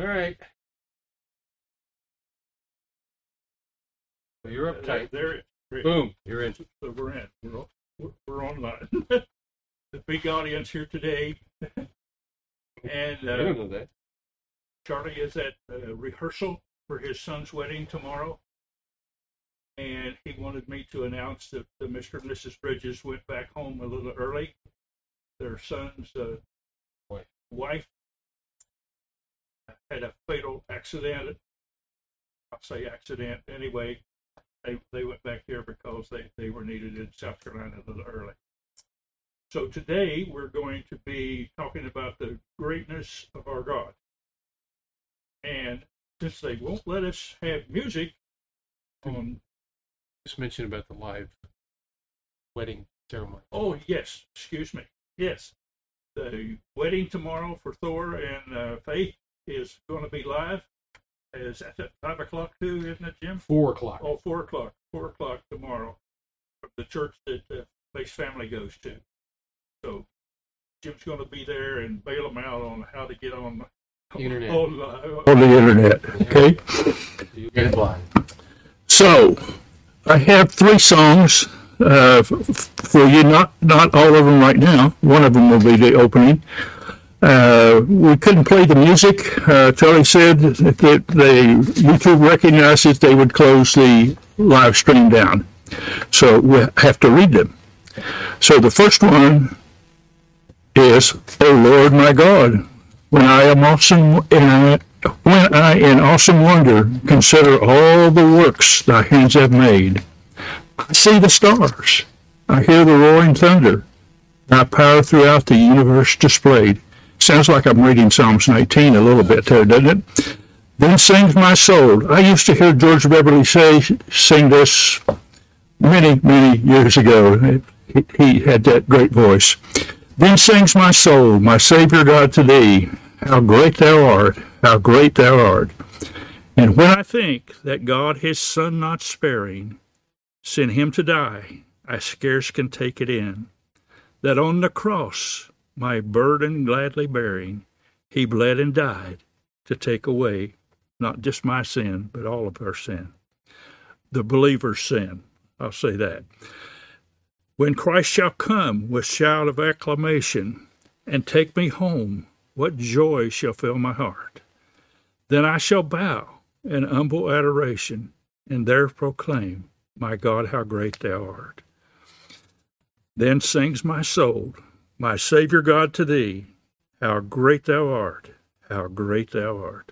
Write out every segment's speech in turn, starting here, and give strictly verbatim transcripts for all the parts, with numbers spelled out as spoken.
right. Well, you're uptight. There, there, Boom. You're in. So we're in. We're, on- we're online. The big audience here today. And I don't uh, know that. Charlie is at uh, rehearsal for his son's wedding tomorrow. And he wanted me to announce that uh, Mister and Missus Bridges went back home a little early. Their son's uh, Wife. wife had a fatal accident. I'll say accident anyway. They they went back there because they, they were needed in South Carolina a little early. So today we're going to be talking about the greatness of our God. And since they won't let us have music on... Just mentioned about the live wedding ceremony. Oh, yes. Excuse me. Yes. The wedding tomorrow for Thor and uh, Faith is going to be live. Is that at five o'clock too, isn't it, Jim? Four o'clock. Oh, four o'clock. Four o'clock tomorrow from the church that uh, Faith's family goes to. So Jim's going to be there and bail them out on how to get on the internet. On, uh, On the internet, okay? You get it live. So, I have three songs uh, f- for you, not, not all of them right now. One of them will be the opening. Uh, we couldn't play the music. Uh, Charlie said that they, YouTube recognizes they would close the live stream down. So we have to read them. So the first one is, O Lord my God, when I am awesome, in, when I in awesome wonder consider all the works thy hands have made. I see the stars. I hear the roaring thunder. Thy power throughout the universe displayed. Sounds like I'm reading Psalms nineteen a little bit there, doesn't it? Then sings my soul. I used to hear George Beverly say, sing this many, many years ago. He, he had that great voice. Then sings my soul, my Savior God, to thee. How great thou art, how great thou art. And when I think that God his Son not sparing, sent him to die, I scarce can take it in. That on the cross, my burden gladly bearing, he bled and died to take away not just my sin, but all of our sin. The believer's sin, I'll say that. When Christ shall come with shout of acclamation and take me home, what joy shall fill my heart? Then I shall bow in humble adoration and there proclaim, my God, how great thou art. Then sings my soul, my Savior God, to thee, how great thou art, how great thou art.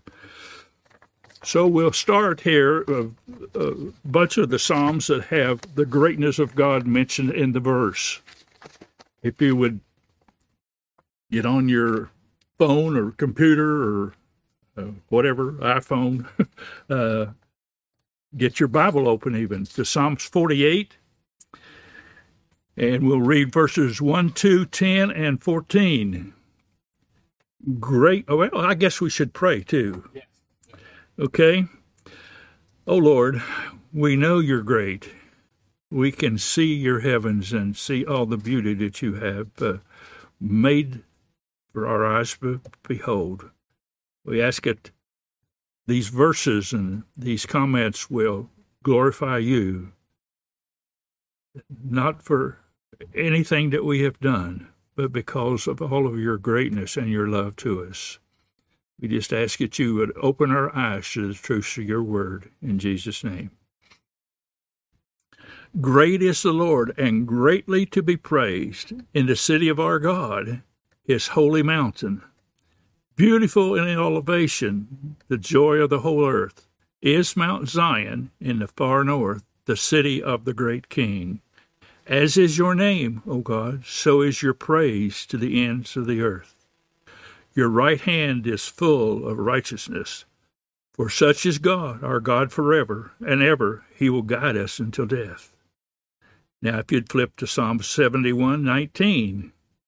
So we'll start here, a, a bunch of the Psalms that have the greatness of God mentioned in the verse. If you would get on your phone or computer or uh, whatever, iPhone, uh, get your Bible open even to Psalms forty-eight. And we'll read verses one, two, ten, and fourteen. Great. Oh, well, I guess we should pray too. Yes. Okay. Oh, Lord, we know you're great. We can see your heavens and see all the beauty that you have uh, made for our eyes to behold. We ask that these verses and these comments will glorify you, not for anything that we have done, but because of all of your greatness and your love to us. We just ask that you would open our eyes to the truths of your word, in Jesus' name. Great is the Lord, and greatly to be praised in the city of our God, his holy mountain. Beautiful in elevation, the joy of the whole earth, is Mount Zion in the far north, the city of the great King. As is your name, O God, so is your praise to the ends of the earth. Your right hand is full of righteousness. For such is God, our God forever and ever. He will guide us until death. Now, if you'd flip to Psalm seventy-one nineteen.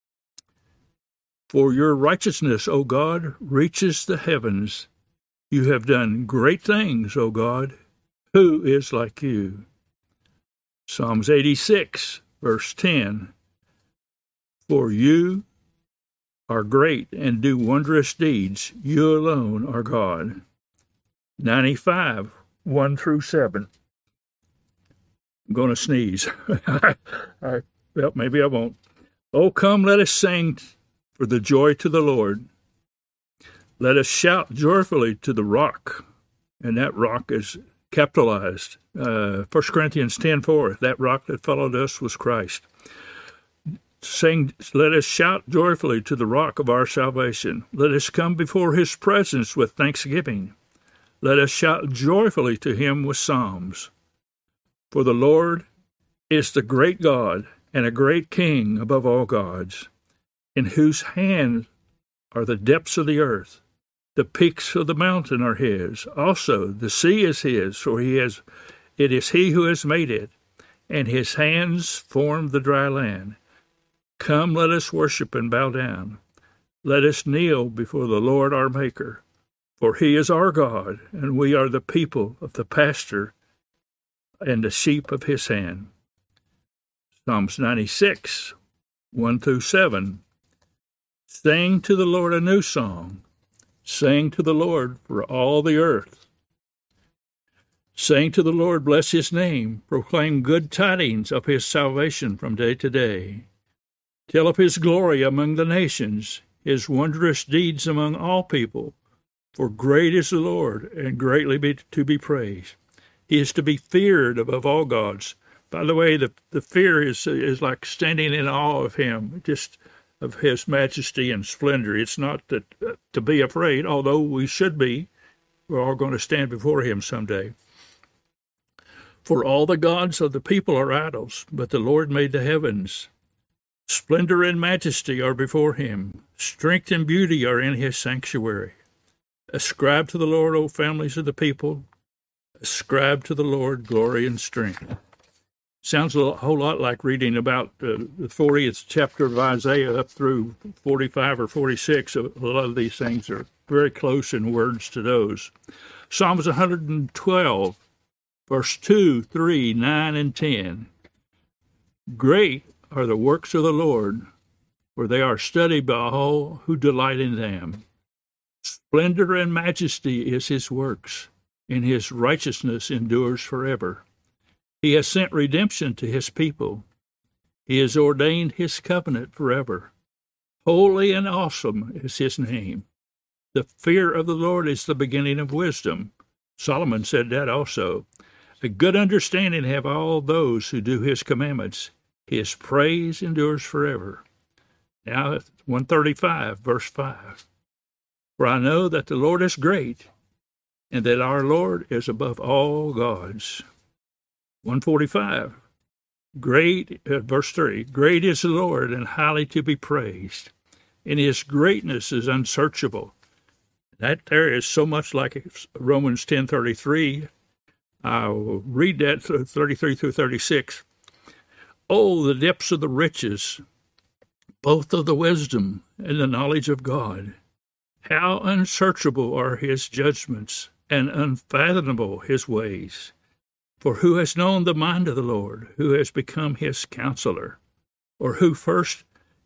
For your righteousness, O God, reaches the heavens. You have done great things, O God. Who is like you? Psalms eighty-six, verse ten. For you are great and do wondrous deeds. You alone are God. ninety-five, one through seven. I'm going to sneeze. I, well, maybe I won't. Oh, come, let us sing for the joy to the Lord. Let us shout joyfully to the rock. And that rock is capitalized. Uh, First Corinthians ten four, that rock that followed us was Christ. Sing, let us shout joyfully to the rock of our salvation. Let us come before his presence with thanksgiving. Let us shout joyfully to him with psalms. For the Lord is the great God and a great King above all gods, in whose hand are the depths of the earth. The peaks of the mountain are his. Also the sea is his, for he has, it is he who has made it, and his hands formed the dry land. Come, let us worship and bow down. Let us kneel before the Lord our Maker. For he is our God, and we are the people of the pasture and the sheep of his hand. Psalms ninety-six, one through seven. Sing to the Lord a new song. Sing to the Lord for all the earth. Sing to the Lord, bless his name. Proclaim good tidings of his salvation from day to day. Tell of his glory among the nations, his wondrous deeds among all people. For great is the Lord, and greatly be, to be praised. He is to be feared above all gods. By the way, the, the fear is is like standing in awe of him, just of his majesty and splendor. It's not that, uh, to be afraid, although we should be. We're all going to stand before him someday. For all the gods of the people are idols, but the Lord made the heavens. Splendor and majesty are before him. Strength and beauty are in his sanctuary. Ascribe to the Lord, O families of the people. Ascribe to the Lord glory and strength. Sounds a whole lot like reading about uh, the fortieth chapter of Isaiah up through forty-five or forty-six. A lot of these things are very close in words to those. Psalms one hundred twelve, verse two, three, nine, and ten. Great are the works of the Lord, for they are studied by all who delight in them. Splendor and majesty is his works, and his righteousness endures forever. He has sent redemption to his people. He has ordained his covenant forever. Holy and awesome is his name. The fear of the Lord is the beginning of wisdom. Solomon said that also. A good understanding have all those who do his commandments. His praise endures forever. Now, one thirty-five, verse five. For I know that the Lord is great, and that our Lord is above all gods. one forty-five, great, uh, verse three, great is the Lord and highly to be praised, and his greatness is unsearchable. That there is so much like Romans ten thirty-three. I'll read that thirty-three through thirty-six. Oh, the depths of the riches, both of the wisdom and the knowledge of God. How unsearchable are his judgments, and unfathomable his ways. For who has known the mind of the Lord? Who has become his counselor? Or who first,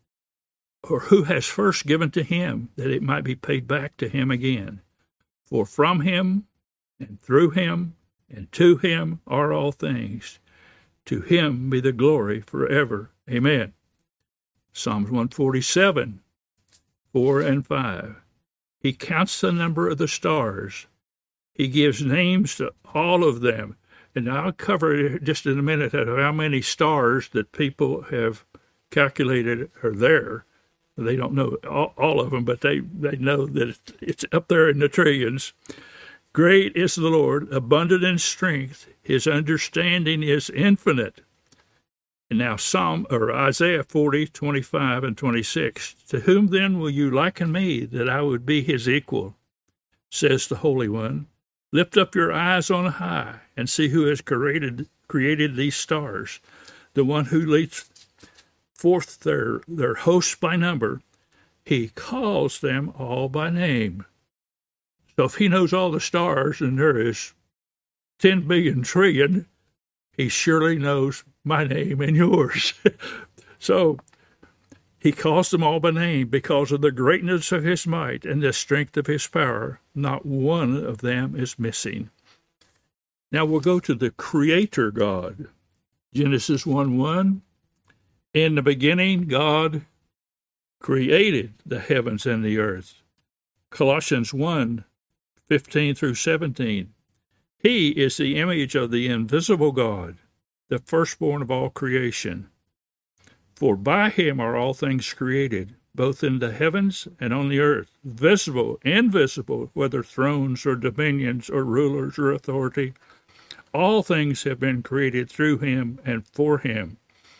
or who has first given to him, that it might be paid back to him again? For from him, and through him, and to him are all things. To him be the glory forever. Amen. Psalms one forty-seven, four and five. He counts the number of the stars. He gives names to all of them. And I'll cover just in a minute how many stars that people have calculated are there. They don't know all, all of them, but they, they know that it's up there in the trillions. Great is the Lord, abundant in strength. His understanding is infinite. And now Psalm or Isaiah forty, twenty-five and twenty-six. To whom then will you liken me, that I would be his equal? Says the Holy One. Lift up your eyes on high and see who has created created these stars, the one who leads forth their, their hosts by number. He calls them all by name. So if he knows all the stars, and there is ten billion trillion, he surely knows my name and yours. So He calls them all by name because of the greatness of his might and the strength of his power. Not one of them is missing. Now we'll go to the Creator God. Genesis one one. In the beginning, God created the heavens and the earth. Colossians one fifteen through seventeen. He is the image of the invisible God, the firstborn of all creation. For by him are all things created, both in the heavens and on the earth, visible, invisible, whether thrones or dominions or rulers or authority. All things have been created through him and for him.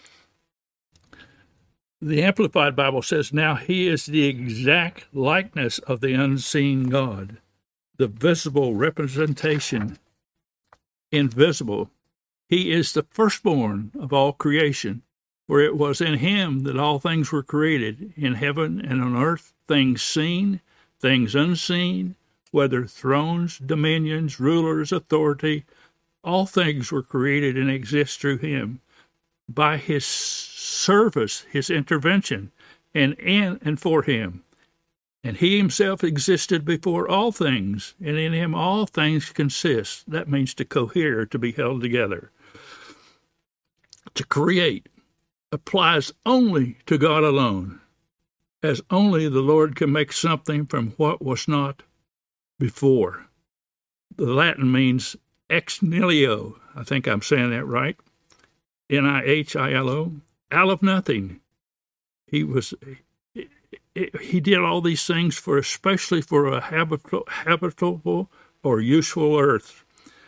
The Amplified Bible says, now he is the exact likeness of the unseen God, the visible representation, invisible. He is the firstborn of all creation. For it was in him that all things were created, in heaven and on earth, things seen, things unseen, whether thrones, dominions, rulers, authority, all things were created and exist through him, by his service, his intervention, and in and for him. And he himself existed before all things, and in him all things consist. That means to cohere, to be held together. To create applies only to God alone, as only the Lord can make something from what was not before. The Latin means ex nihilo. I think I'm saying that right. N I H I L O. Out of nothing. He was. He did all these things for, especially for a habitable, habitable or useful earth.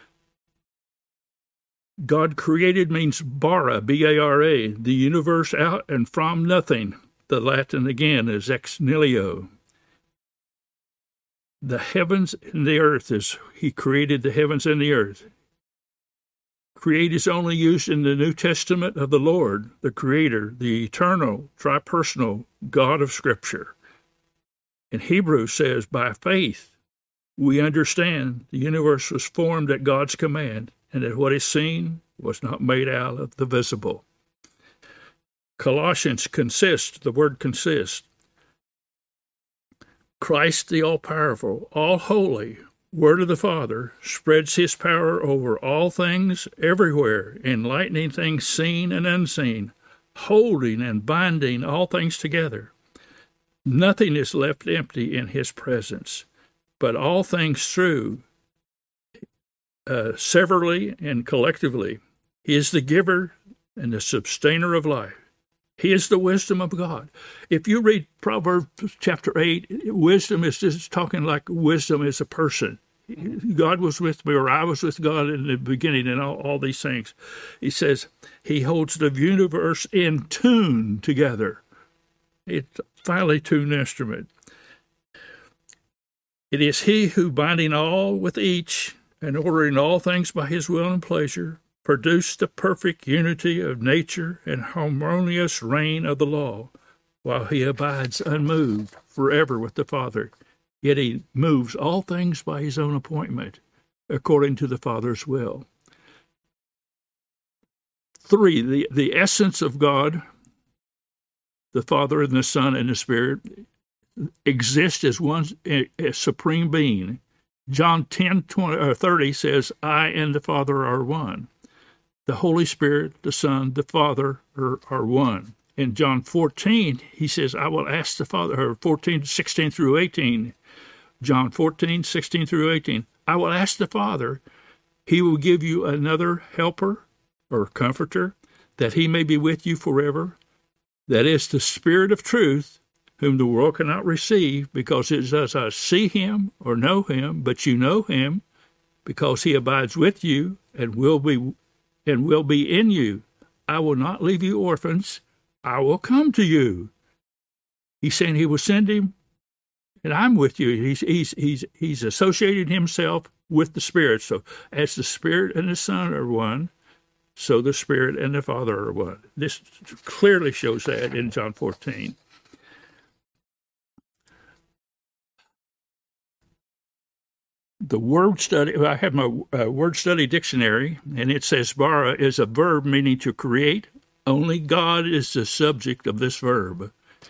God created means bara, B A R A, the universe out and from nothing. The Latin, again, is ex nihilo. The heavens and the earth is, he created the heavens and the earth. Create is only used in the New Testament of the Lord, the Creator, the eternal, tripersonal God of Scripture. And Hebrews says, by faith, we understand the universe was formed at God's command, and that what is seen was not made out of the visible. Colossians consist, the word consist. Christ the all-powerful, all-holy, Word of the Father, spreads his power over all things everywhere, enlightening things seen and unseen, holding and binding all things together. Nothing is left empty in his presence, but all things through Uh, severally and collectively. He is the giver and the sustainer of life. He is the wisdom of God. If you read Proverbs chapter eight, wisdom is just talking like wisdom is a person. God was with me, or I was with God in the beginning, and all, all these things. He says he holds the universe in tune together. It's a finely tuned instrument. It is he who, binding all with each, and ordering all things by his will and pleasure, produced the perfect unity of nature and harmonious reign of the law, while he abides unmoved forever with the Father. Yet he moves all things by his own appointment, according to the Father's will. Three, the, the essence of God, the Father and the Son and the Spirit, exist as one a, a supreme being. John ten, twenty, or thirty says, I and the Father are one. The Holy Spirit, the Son, the Father are, are one. In John fourteen, he says, I will ask the Father, or fourteen, sixteen through eighteen, John fourteen, sixteen through eighteen, I will ask the Father, he will give you another helper or comforter, that he may be with you forever. That is the Spirit of truth, whom the world cannot receive, because it does not see him or know him, but you know him, because he abides with you and will be and will be in you. I will not leave you orphans. I will come to you. He's saying he will send him, and I'm with you. He's he's he's he's associated himself with the Spirit. So as the Spirit and the Son are one, so the Spirit and the Father are one. This clearly shows that in John fourteen. The word study, I have my uh, word study dictionary, and it says bara is a verb meaning to create. Only God is the subject of this verb.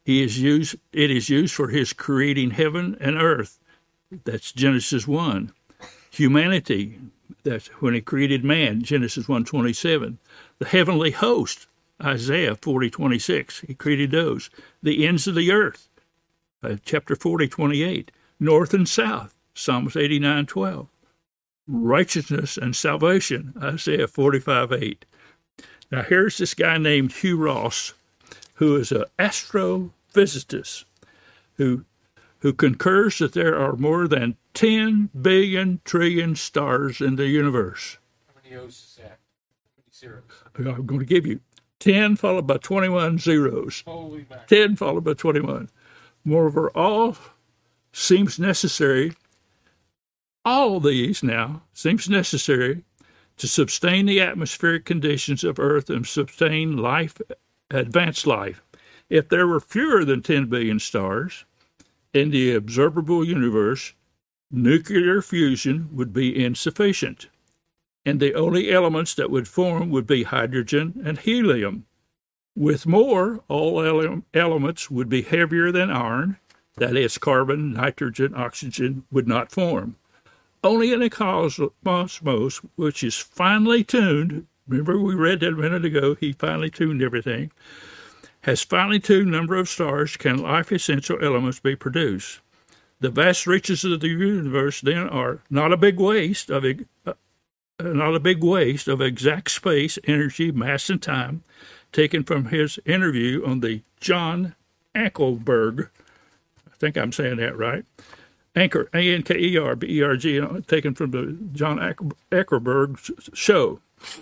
He is used, it is used for his creating heaven and earth. That's Genesis one. Humanity, that's when he created man, Genesis one twenty-seven. The heavenly host, Isaiah forty twenty-six. He created those. The ends of the earth, uh, chapter forty twenty-eight. North and south, Psalms eighty-nine twelve. Righteousness and salvation, Isaiah forty-five eight. Now here's this guy named Hugh Ross, who is an astrophysicist, who who concurs that there are more than ten billion trillion stars in the universe. How many O's is that? How many zeros? I'm going to give you ten followed by twenty-one zeros. Holy mackerel. ten followed by twenty-one. Moreover, all seems necessary, all these now seems necessary to sustain the atmospheric conditions of Earth and sustain life, advanced life. If there were fewer than ten billion stars in the observable universe, nuclear fusion would be insufficient, and the only elements that would form would be hydrogen and helium. With more, all ele- elements would be heavier than iron, that is, carbon, nitrogen, oxygen, would not form. Only in a cosmos which is finely tuned, remember we read that a minute ago, he finely tuned everything, has finely tuned number of stars, can life-essential elements be produced. The vast reaches of the universe then are not a big waste of uh, not a big waste of exact space, energy, mass, and time, taken from his interview on the John Ankerberg. I think I'm saying that right. Anchor, A N K E R B E R G, taken from the John Ankerberg show.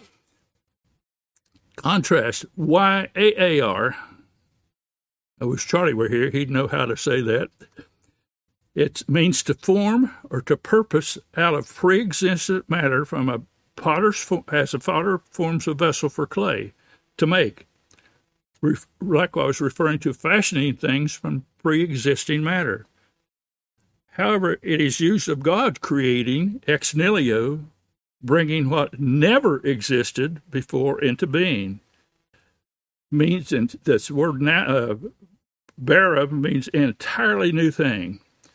Contrast Y A A R. I wish Charlie were here. He'd know how to say that. It means to form or to purpose out of pre-existent matter from a potter's, as a potter forms a vessel for clay, to make. Likewise, referring to fashioning things from pre-existing matter. However, it is used of God creating ex nihilo, bringing what never existed before into being. Means, and this word na- uh, bara means entirely new thing.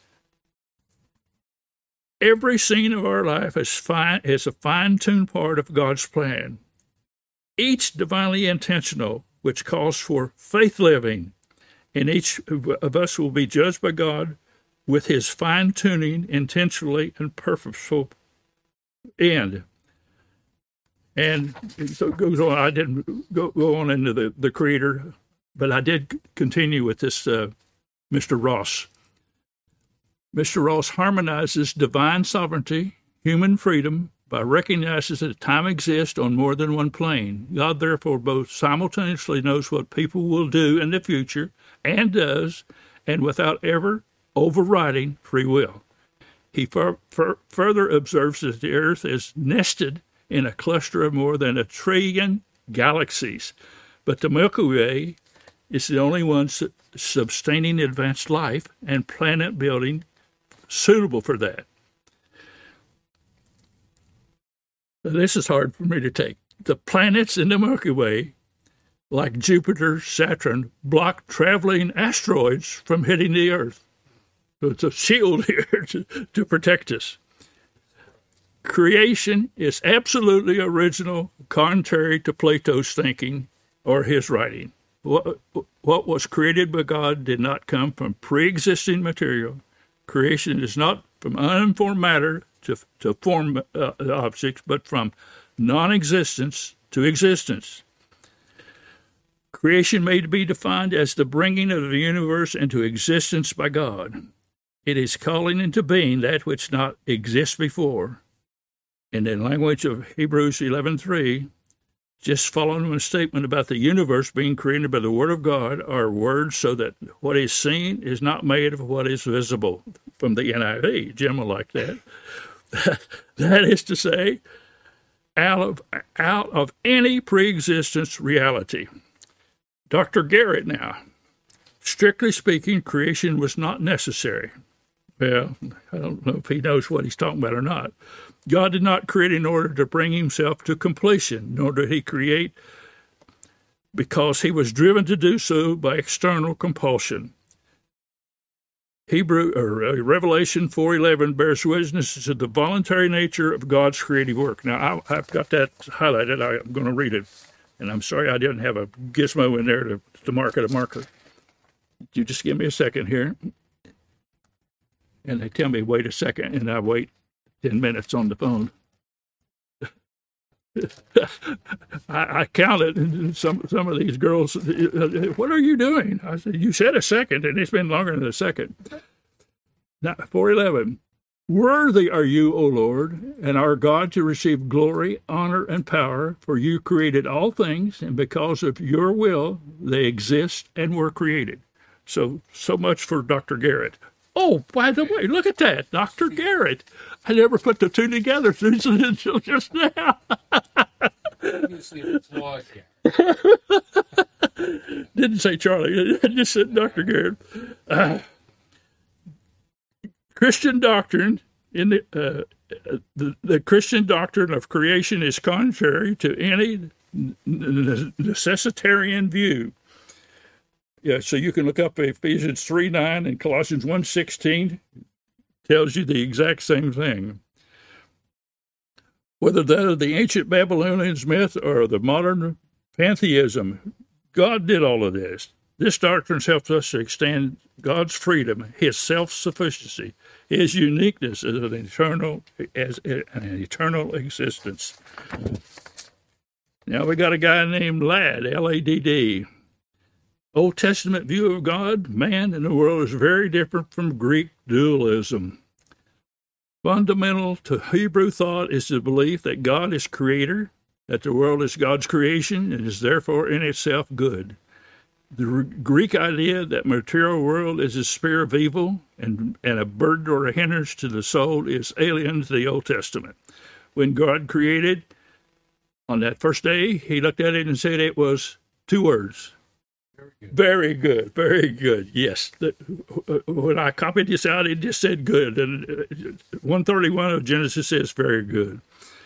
Every scene of our life is fine is a fine-tuned part of God's plan, each divinely intentional, which calls for faith living, and each of us will be judged by God with his fine-tuning, intentionally and purposeful end. And so it goes on. I didn't go, go on into the, the Creator, but I did continue with this uh, Mister Ross. Mister Ross harmonizes divine sovereignty, human freedom, by recognizing that time exists on more than one plane. God, therefore, both simultaneously knows what people will do in the future, and does, and without ever overriding free will. He fur- fur- further observes that the Earth is nested in a cluster of more than a trillion galaxies, but the Milky Way is the only one su- sustaining advanced life and planet building suitable for that. Now, this is hard for me to take. The planets in the Milky Way, like Jupiter, Saturn, block traveling asteroids from hitting the Earth. So it's a shield here to, to protect us. Creation is absolutely original, contrary to Plato's thinking or his writing. What, what was created by God did not come from pre-existing material. Creation is not from uninformed matter to, to form uh, objects, but from non-existence to existence. Creation may be defined as the bringing of the universe into existence by God. It is calling into being that which not exists before. In the language of Hebrews eleven three, just following a statement about the universe being created by the Word of God are words so that what is seen is not made of what is visible, from the N I V. Jim will like that. That is to say, out of, out of any pre-existence reality. Doctor Garrett now. Strictly speaking, creation was not necessary. Well, I don't know if he knows what he's talking about or not. God did not create in order to bring himself to completion, nor did he create because he was driven to do so by external compulsion. Hebrew or uh, Revelation four eleven bears witness to the voluntary nature of God's creative work. Now, I, I've got that highlighted. I, I'm going to read it. And I'm sorry I didn't have a gizmo in there to, to mark it a marker. You just give me a second here. And they tell me, wait a second, and I wait ten minutes on the phone. I, I counted, and some some of these girls, what are you doing? I said, you said a second, and it's been longer than a second. Now, four eleven, worthy are you, O Lord, and our God, to receive glory, honor, and power, for you created all things, and because of your will, they exist and were created. So, so much for Doctor Garrett. Oh, by the way, look at that, Doctor Garrett. I never put the two together until just now. Let me see if it's logged yet. Didn't say Charlie. I just said Doctor Garrett. Uh, Christian doctrine in the, uh, the the Christian doctrine of creation is contrary to any necessitarian view. Yeah, so you can look up Ephesians three nine and Colossians one sixteen, tells you the exact same thing. Whether that of the ancient Babylonians myth or the modern pantheism, God did all of this. This doctrine helps us to extend God's freedom, his self-sufficiency, his uniqueness as an eternal as an eternal existence. Now we got a guy named Ladd, L A D D. Old Testament view of God, man, and the world is very different from Greek dualism. Fundamental to Hebrew thought is the belief that God is creator, that the world is God's creation and is therefore in itself good. The Greek idea that material world is a sphere of evil and, and a burden or a hindrance to the soul is alien to the Old Testament. When God created, on that first day, he looked at it and said it was two words. Very good, very good. Yes. The, when I copied this out, it just said good. And one thirty-one of Genesis says very good.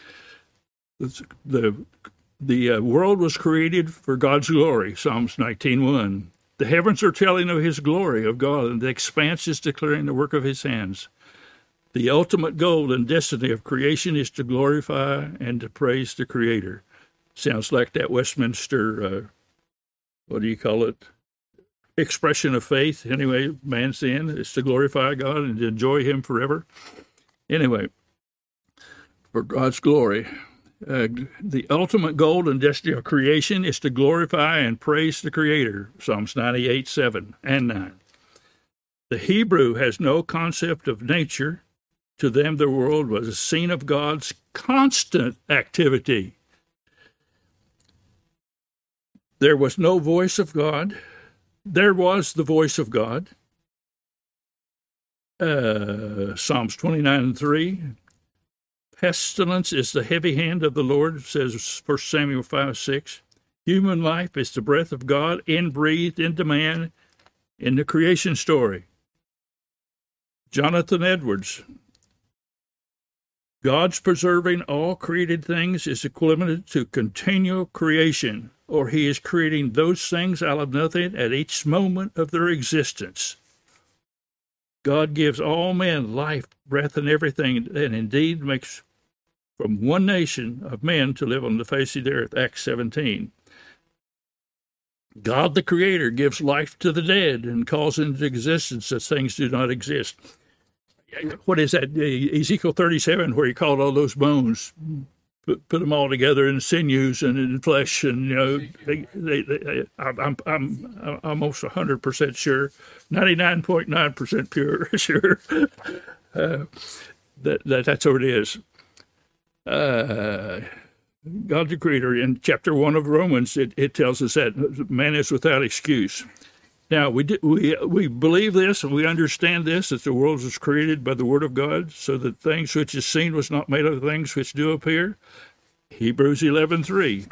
The the uh, world was created for God's glory, Psalms nineteen one. The heavens are telling of his glory, of God, and the expanse is declaring the work of his hands. The ultimate goal and destiny of creation is to glorify and to praise the Creator. Sounds like that Westminster uh, what do you call it, expression of faith. Anyway, man's sin is to glorify God and to enjoy him forever. Anyway, for God's glory, uh, the ultimate goal and destiny of creation is to glorify and praise the Creator, Psalms ninety-eight, seven and nine. The Hebrew has no concept of nature. To them, the world was a scene of God's constant activity. There was no voice of God. There was the voice of God. Uh, Psalms twenty-nine and three. Pestilence is the heavy hand of the Lord, says First Samuel five six. Human life is the breath of God inbreathed into man in the creation story. Jonathan Edwards. God's preserving all created things is equivalent to continual creation, or he is creating those things out of nothing at each moment of their existence. God gives all men life, breath, and everything, and indeed makes from one nation of men to live on the face of the earth, Acts seventeen. God the Creator gives life to the dead and calls into existence that things do not exist. What is that, Ezekiel thirty-seven, where he called all those bones, put, put them all together in sinews and in flesh, and you know, they, they, they, I'm, I'm, I'm almost one hundred percent sure, ninety-nine point nine percent pure sure, uh, that, that that's what it is. Uh, God the Creator, in chapter one of Romans, it, it tells us that man is without excuse. Now, we, do, we we believe this and we understand this, that the world was created by the Word of God, so that things which is seen was not made of things which do appear. Hebrews eleven three.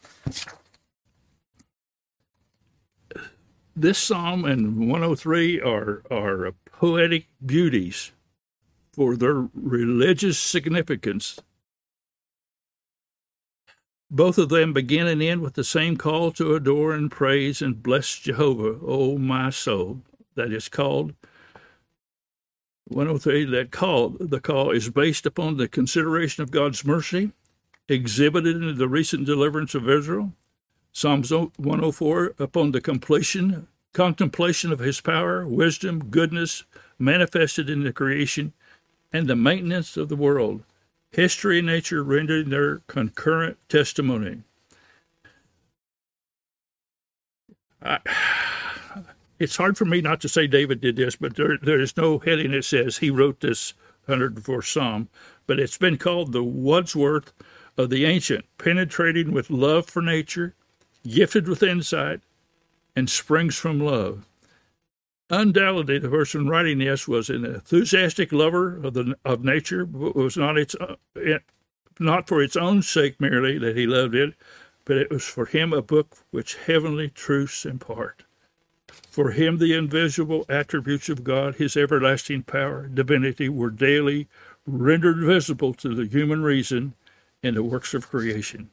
This psalm and one oh three are, are poetic beauties for their religious significance. Both of them begin and end with the same call to adore and praise and bless Jehovah, O my soul. That is called one oh three. That call, the call is based upon the consideration of God's mercy exhibited in the recent deliverance of Israel. Psalms one oh four, upon the completion, contemplation of his power, wisdom, goodness manifested in the creation and the maintenance of the world. History and nature rendering their concurrent testimony. I, it's hard for me not to say David did this, but there, there is no heading that says he wrote this one hundred fourth Psalm, but it's been called the Wordsworth of the ancient, penetrating with love for nature, gifted with insight, and springs from love. Undoubtedly, the person writing this was an enthusiastic lover of the of nature. It was not its uh, not for its own sake merely that he loved it, but it was for him a book which heavenly truths impart. For him, the invisible attributes of God, his everlasting power, divinity, were daily rendered visible to the human reason in the works of creation.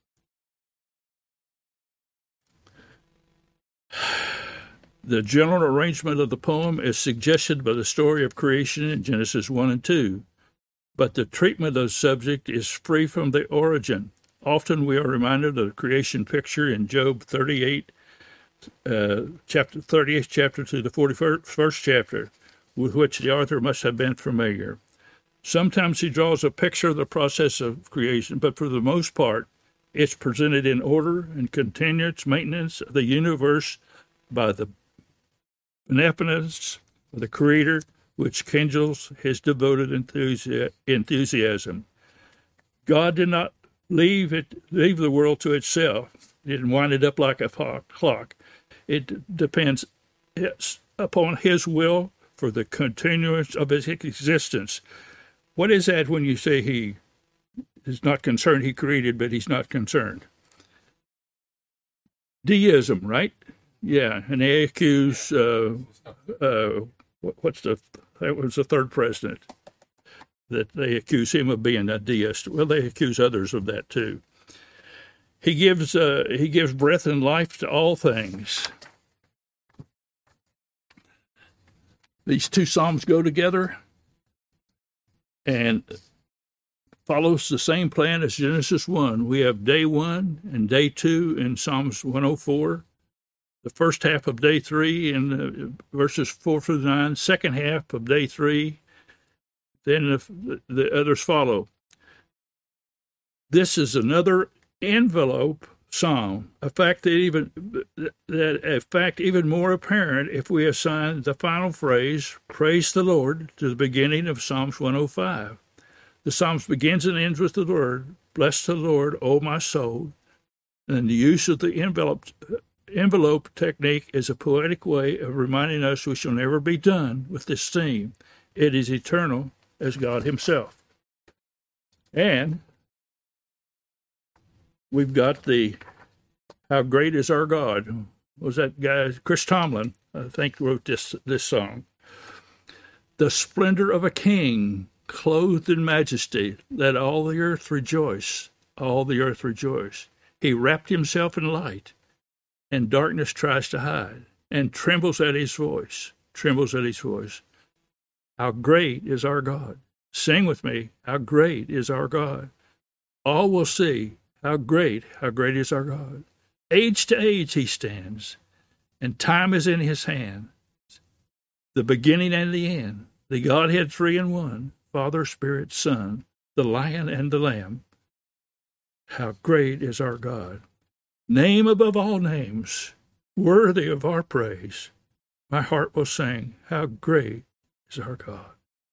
The general arrangement of the poem is suggested by the story of creation in Genesis one and two, but the treatment of the subject is free from the origin. Often we are reminded of the creation picture in Job thirty-eight, uh, chapter thirty-eighth chapter to the forty-first chapter, with which the author must have been familiar. Sometimes he draws a picture of the process of creation, but for the most part, it's presented in order and continuous maintenance of the universe by the benevolence of the Creator, which kindles his devoted enthusi- enthusiasm. God did not leave it, leave the world to itself. He didn't wind it up like a clock. It depends upon his will for the continuance of his existence. What is that when you say he is not concerned? He created, but he's not concerned. Deism, right? Yeah, and they accuse, uh, uh, what's the, that was the third president, that they accuse him of being a deist. Well, they accuse others of that too. He gives, uh, he gives breath and life to all things. These two Psalms go together and follows the same plan as Genesis one. We have day one and day two in Psalms one oh four. The first half of day three in uh, verses four through nine, second half of day three, then the, the others follow. This is another envelope psalm, a fact that even that a fact even more apparent if we assign the final phrase, praise the Lord, to the beginning of Psalms one oh five. The Psalms begins and ends with the word, bless the Lord, O my soul, and the use of the envelope envelope technique is a poetic way of reminding us we shall never be done with this theme. It is eternal as God himself. And we've got the How Great Is Our God. Was that guy, Chris Tomlin, I think, wrote this, this song. The splendor of a king, clothed in majesty, let all the earth rejoice, all the earth rejoice. He wrapped himself in light, and darkness tries to hide, and trembles at his voice, trembles at his voice. How great is our God. Sing with me, how great is our God. All will see how great, how great is our God. Age to age he stands, and time is in his hand. The beginning and the end, the Godhead three in one, Father, Spirit, Son, the Lion and the Lamb. How great is our God. Name above all names, worthy of our praise. My heart will sing, how great is our God.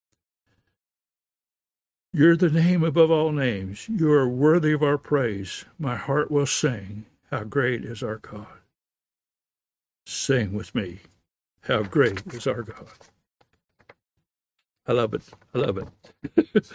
You're the name above all names. You are worthy of our praise. My heart will sing, how great is our God. Sing with me, how great is our God. I love it. I love it.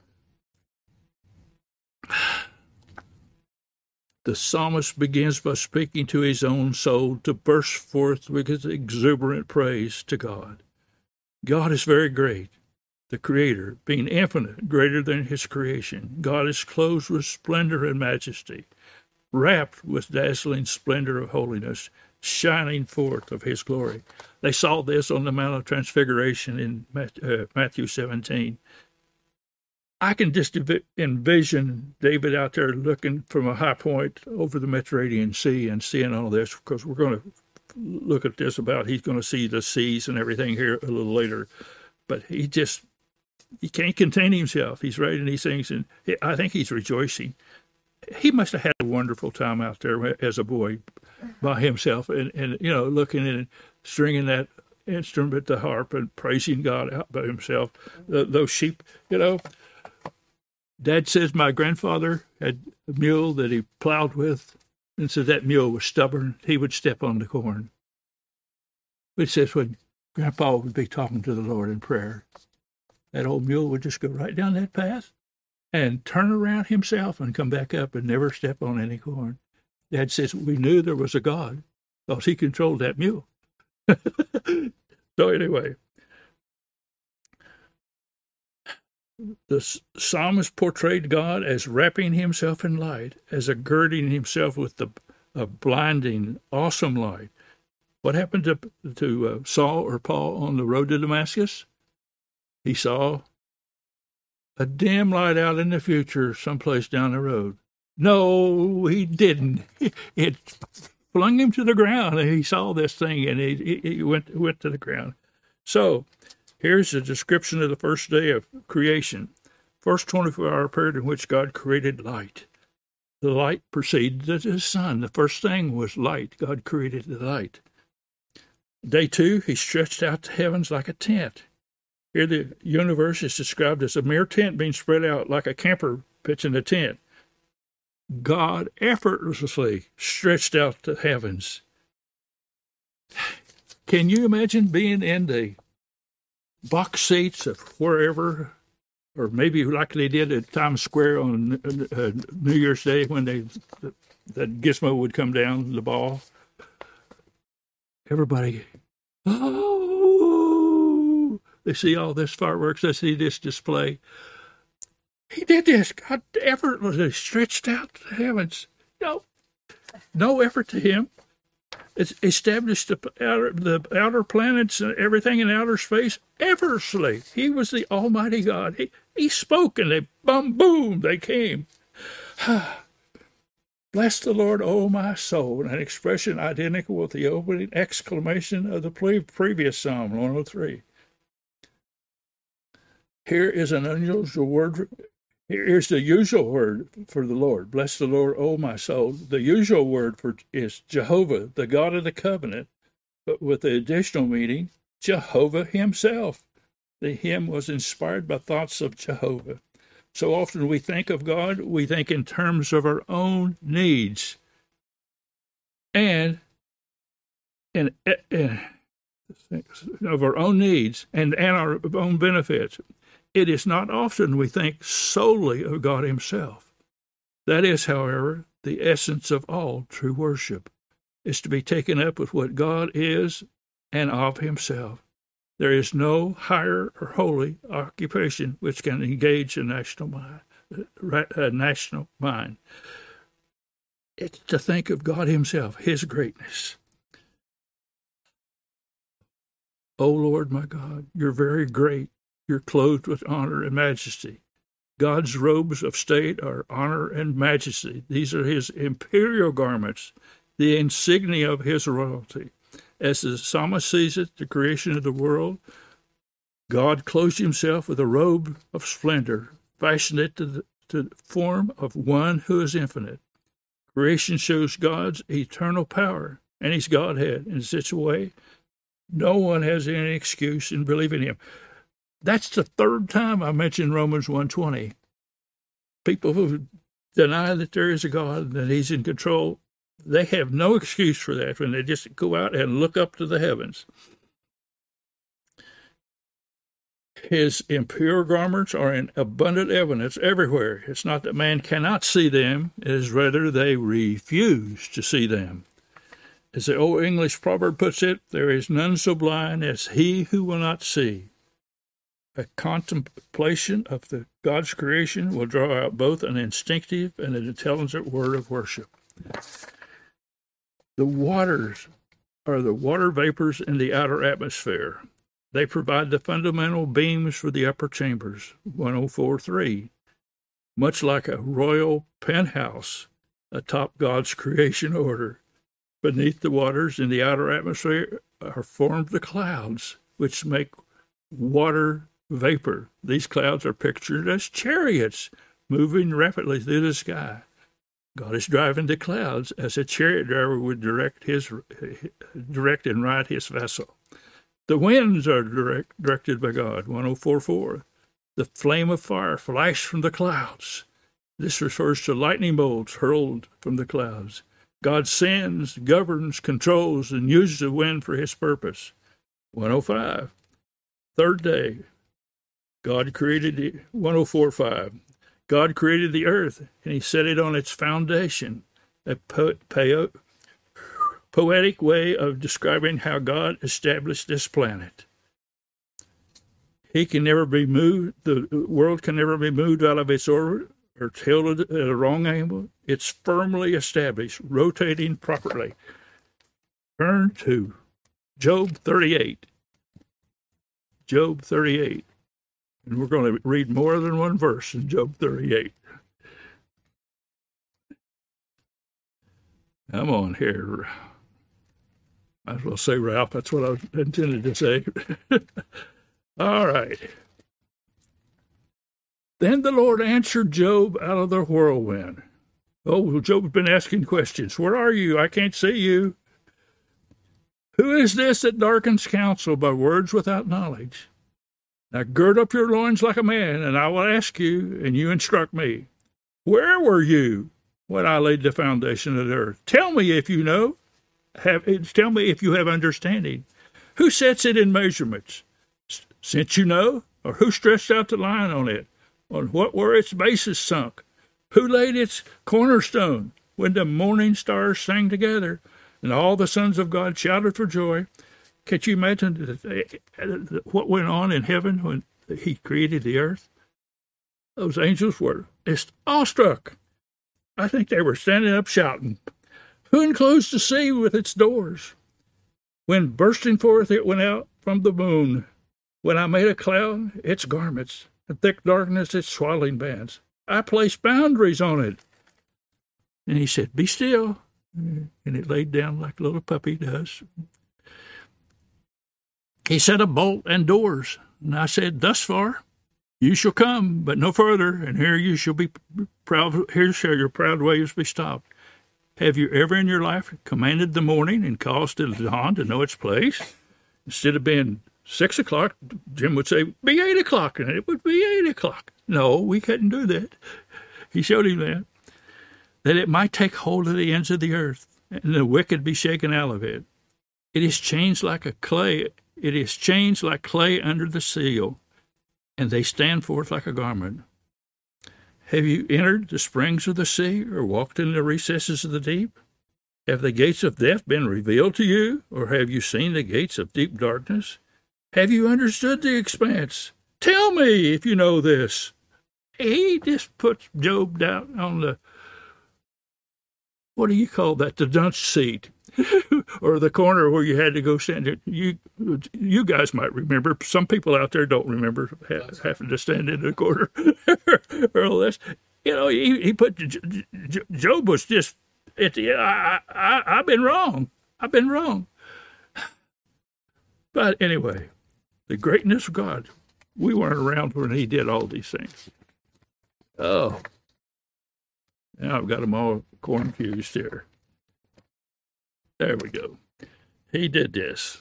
The psalmist begins by speaking to his own soul to burst forth with his exuberant praise to God. God is very great, the Creator, being infinite, greater than his creation. God is clothed with splendor and majesty. wrapped with dazzling splendor of holiness, shining forth of his glory. They saw this on the Mount of Transfiguration in Matthew seventeen. I can just envision David out there looking from a high point over the Mediterranean Sea and seeing all this, because we're going to look at this about he's going to see the seas and everything here a little later. But he just, he can't contain himself. He's writing these things, and I think he's rejoicing. He must have had a wonderful time out there as a boy by himself and, and you know, looking and stringing that instrument, the harp, and praising God out by himself. The, those sheep, you know. Dad says my grandfather had a mule that he plowed with, and said that mule was stubborn. He would step on the corn. But he says when Grandpa would be talking to the Lord in prayer, that old mule would just go right down that path and turn around himself and come back up and never step on any corn. Dad says we knew there was a God because he controlled that mule. So anyway, the psalmist portrayed God as wrapping himself in light, as a girding himself with the a blinding, awesome light. What happened to, to uh, Saul or Paul on the road to Damascus? He saw a dim light out in the future someplace down the road. No, he didn't. It flung him to the ground, and he saw this thing, and he, he went, went to the ground. So, here's a description of the first day of creation. First twenty-four hour period in which God created light. The light preceded the sun. The first thing was light. God created the light. Day two, he stretched out the heavens like a tent. Here the universe is described as a mere tent being spread out like a camper pitching a tent. God effortlessly stretched out the heavens. Can you imagine being in the box seats of wherever, or maybe like they did at Times Square on uh, New Year's Day when they that gizmo would come down the ball? Everybody, oh, they see all this fireworks, they see this display. He did this. God effortlessly stretched out the heavens. No, no effort to him. It's established the outer, the outer planets and everything in outer space effortlessly. He was the Almighty God. He, he spoke and they, boom, boom, they came. Bless the Lord, O my soul, an expression identical with the opening exclamation of the previous Psalm, one oh three. Here is an unusual word. Here's the usual word for the Lord. Bless the Lord, O my soul. The usual word for is Jehovah, the God of the covenant, but with the additional meaning, Jehovah himself. The hymn was inspired by thoughts of Jehovah. So often we think of God, we think in terms of our own needs and, and, and of our own needs and, and our own benefits. It is not often we think solely of God himself. That is, however, the essence of all true worship, is to be taken up with what God is and of himself. There is no higher or holy occupation which can engage a national mind. A national mind. It's to think of God himself, his greatness. O Lord, my God, you're very great. You're clothed with honor and majesty. God's robes of state are honor and majesty. These are his imperial garments, the insignia of his royalty. As the psalmist sees it, the creation of the world, God clothed himself with a robe of splendor, fashioned it to the, to the form of one who is infinite. Creation shows God's eternal power and his Godhead in such a way no one has any excuse in believing him. That's the third time I mentioned Romans one twenty. People who deny that there is a God and that he's in control, they have no excuse for that when they just go out and look up to the heavens. His impure garments are in abundant evidence everywhere. It's not that man cannot see them, it is rather they refuse to see them. As the old English proverb puts it, there is none so blind as he who will not see. A contemplation of the God's creation will draw out both an instinctive and an intelligent word of worship. The waters are the water vapors in the outer atmosphere. They provide the fundamental beams for the upper chambers, one oh four three. Much like a royal penthouse atop God's creation order, beneath the waters in the outer atmosphere are formed the clouds, which make water vapor. These clouds are pictured as chariots moving rapidly through the sky. God is driving the clouds as a chariot driver would direct his direct and ride his vessel. The winds are direct, directed by God, one oh four four. The flame of fire flashed from the clouds. This refers to lightning bolts hurled from the clouds. God sends, governs, controls, and uses the wind for his purpose. one oh five. Third day. God created the one oh four five. God created the earth, and he set it on its foundation. A po- po- poetic way of describing how God established this planet. He can never be moved. The world can never be moved out of its orbit or tilted at a wrong angle. It's firmly established, rotating properly. Turn to Job thirty-eight. Job thirty-eight. And we're going to read more than one verse in Job thirty-eight. I'm on here. Might as well say Ralph. That's what I intended to say. All right. Then the Lord answered Job out of the whirlwind. Oh, well, Job's been asking questions. Where are you? I can't see you. Who is this that darkens counsel by words without knowledge? Now gird up your loins like a man, and I will ask you, and you instruct me. Where were you when I laid the foundation of the earth? Tell me if you know. Have, tell me if you have understanding. Who sets it in measurements? Since you know, or who stretched out the line on it? On what were its bases sunk? Who laid its cornerstone when the morning stars sang together and all the sons of God shouted for joy? Can't you imagine what went on in heaven when he created the earth? Those angels were awestruck. I think they were standing up shouting. Who enclosed the sea with its doors? When bursting forth it went out from the moon. When I made a cloud, its garments, and thick darkness, its swaddling bands. I placed boundaries on it. And he said, be still. And it laid down like a little puppy does. He set a bolt and doors. And I said, thus far you shall come, but no further, and here you shall be proud, here shall your proud waves be stopped. Have you ever in your life commanded the morning and caused the dawn to know its place? Instead of being six o'clock, Jim would say, be eight o'clock, and it would be eight o'clock. No, we couldn't do that. He showed him that. That it might take hold of the ends of the earth, and the wicked be shaken out of it. It is changed like a clay. It is changed like clay under the seal, and they stand forth like a garment. Have you entered the springs of the sea, or walked in the recesses of the deep? Have the gates of death been revealed to you, or have you seen the gates of deep darkness? Have you understood the expanse? Tell me if you know this. He just puts Job down on the, what do you call that, the dunce seat, or the corner where you had to go stand. You you guys might remember. Some people out there don't remember having to stand in the corner. or less. You know, he, he put, Job was just, at the, I, I, I've been wrong. I've been wrong. But anyway, the greatness of God. We weren't around when he did all these things. Oh. Now I've got them all confused here. There we go. He did this.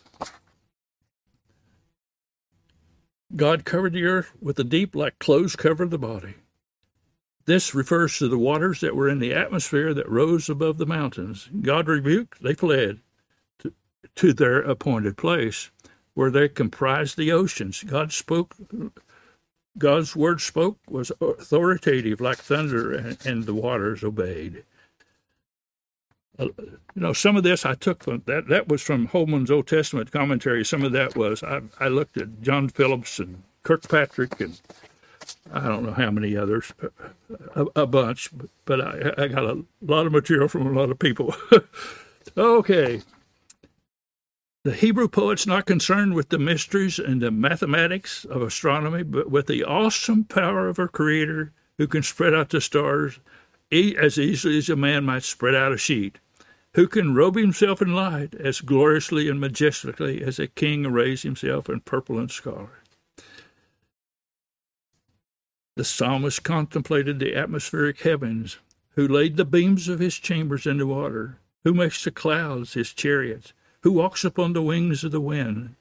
God covered the earth with the deep like clothes cover the body. This refers to the waters that were in the atmosphere that rose above the mountains. God rebuked, they fled to, to their appointed place, where they comprised the oceans. God spoke, God's word spoke was authoritative like thunder, and, and the waters obeyed. Uh, you know, some of this I took from, that, that was from Holman's Old Testament commentary. Some of that was, I, I looked at John Phillips and Kirkpatrick and I don't know how many others. a, a bunch, but I, I got a lot of material from a lot of people. Okay. The Hebrew poet's not concerned with the mysteries and the mathematics of astronomy, but with the awesome power of a creator who can spread out the stars as easily as a man might spread out a sheet, who can robe himself in light as gloriously and majestically as a king arrays himself in purple and scarlet. The psalmist contemplated the atmospheric heavens, who laid the beams of his chambers in the water, who makes the clouds his chariots, who walks upon the wings of the wind.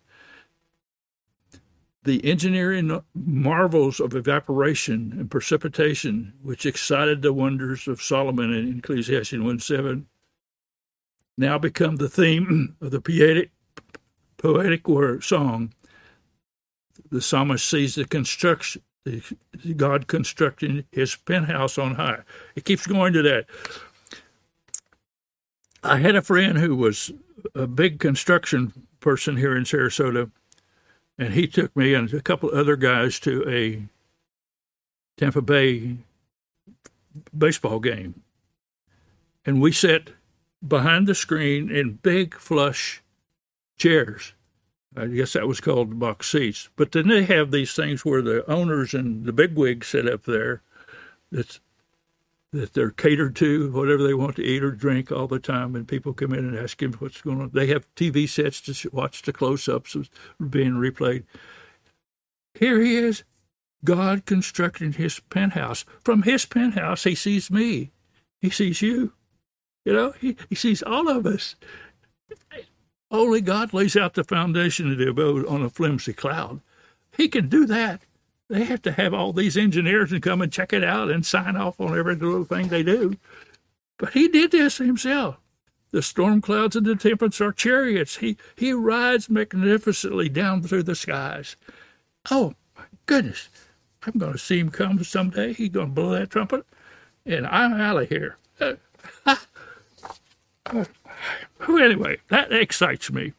The engineering marvels of evaporation and precipitation, which excited the wonders of Solomon in Ecclesiastes one seven, now become the theme of the poetic, poetic word, song. The psalmist sees the construction, the, God constructing his penthouse on high. It keeps going to that. I had a friend who was a big construction person here in Sarasota, and he took me and a couple other guys to a Tampa Bay baseball game. And we sat behind the screen in big flush chairs. I guess that was called box seats. But then they have these things where the owners and the bigwigs sit up there that's that they're catered to, whatever they want to eat or drink all the time, and people come in and ask him what's going on. They have T V sets to watch the close-ups being replayed. Here he is, God constructing his penthouse. From his penthouse, he sees me. He sees you. You know, he, he sees all of us. Only God lays out the foundation of the abode on a flimsy cloud. He can do that. They have to have all these engineers to come and check it out and sign off on every little thing they do. But he did this himself. The storm clouds and the tempests are chariots. He, he rides magnificently down through the skies. Oh, my goodness. I'm going to see him come someday. He's going to blow that trumpet, and I'm out of here. Uh, uh, anyway, that excites me.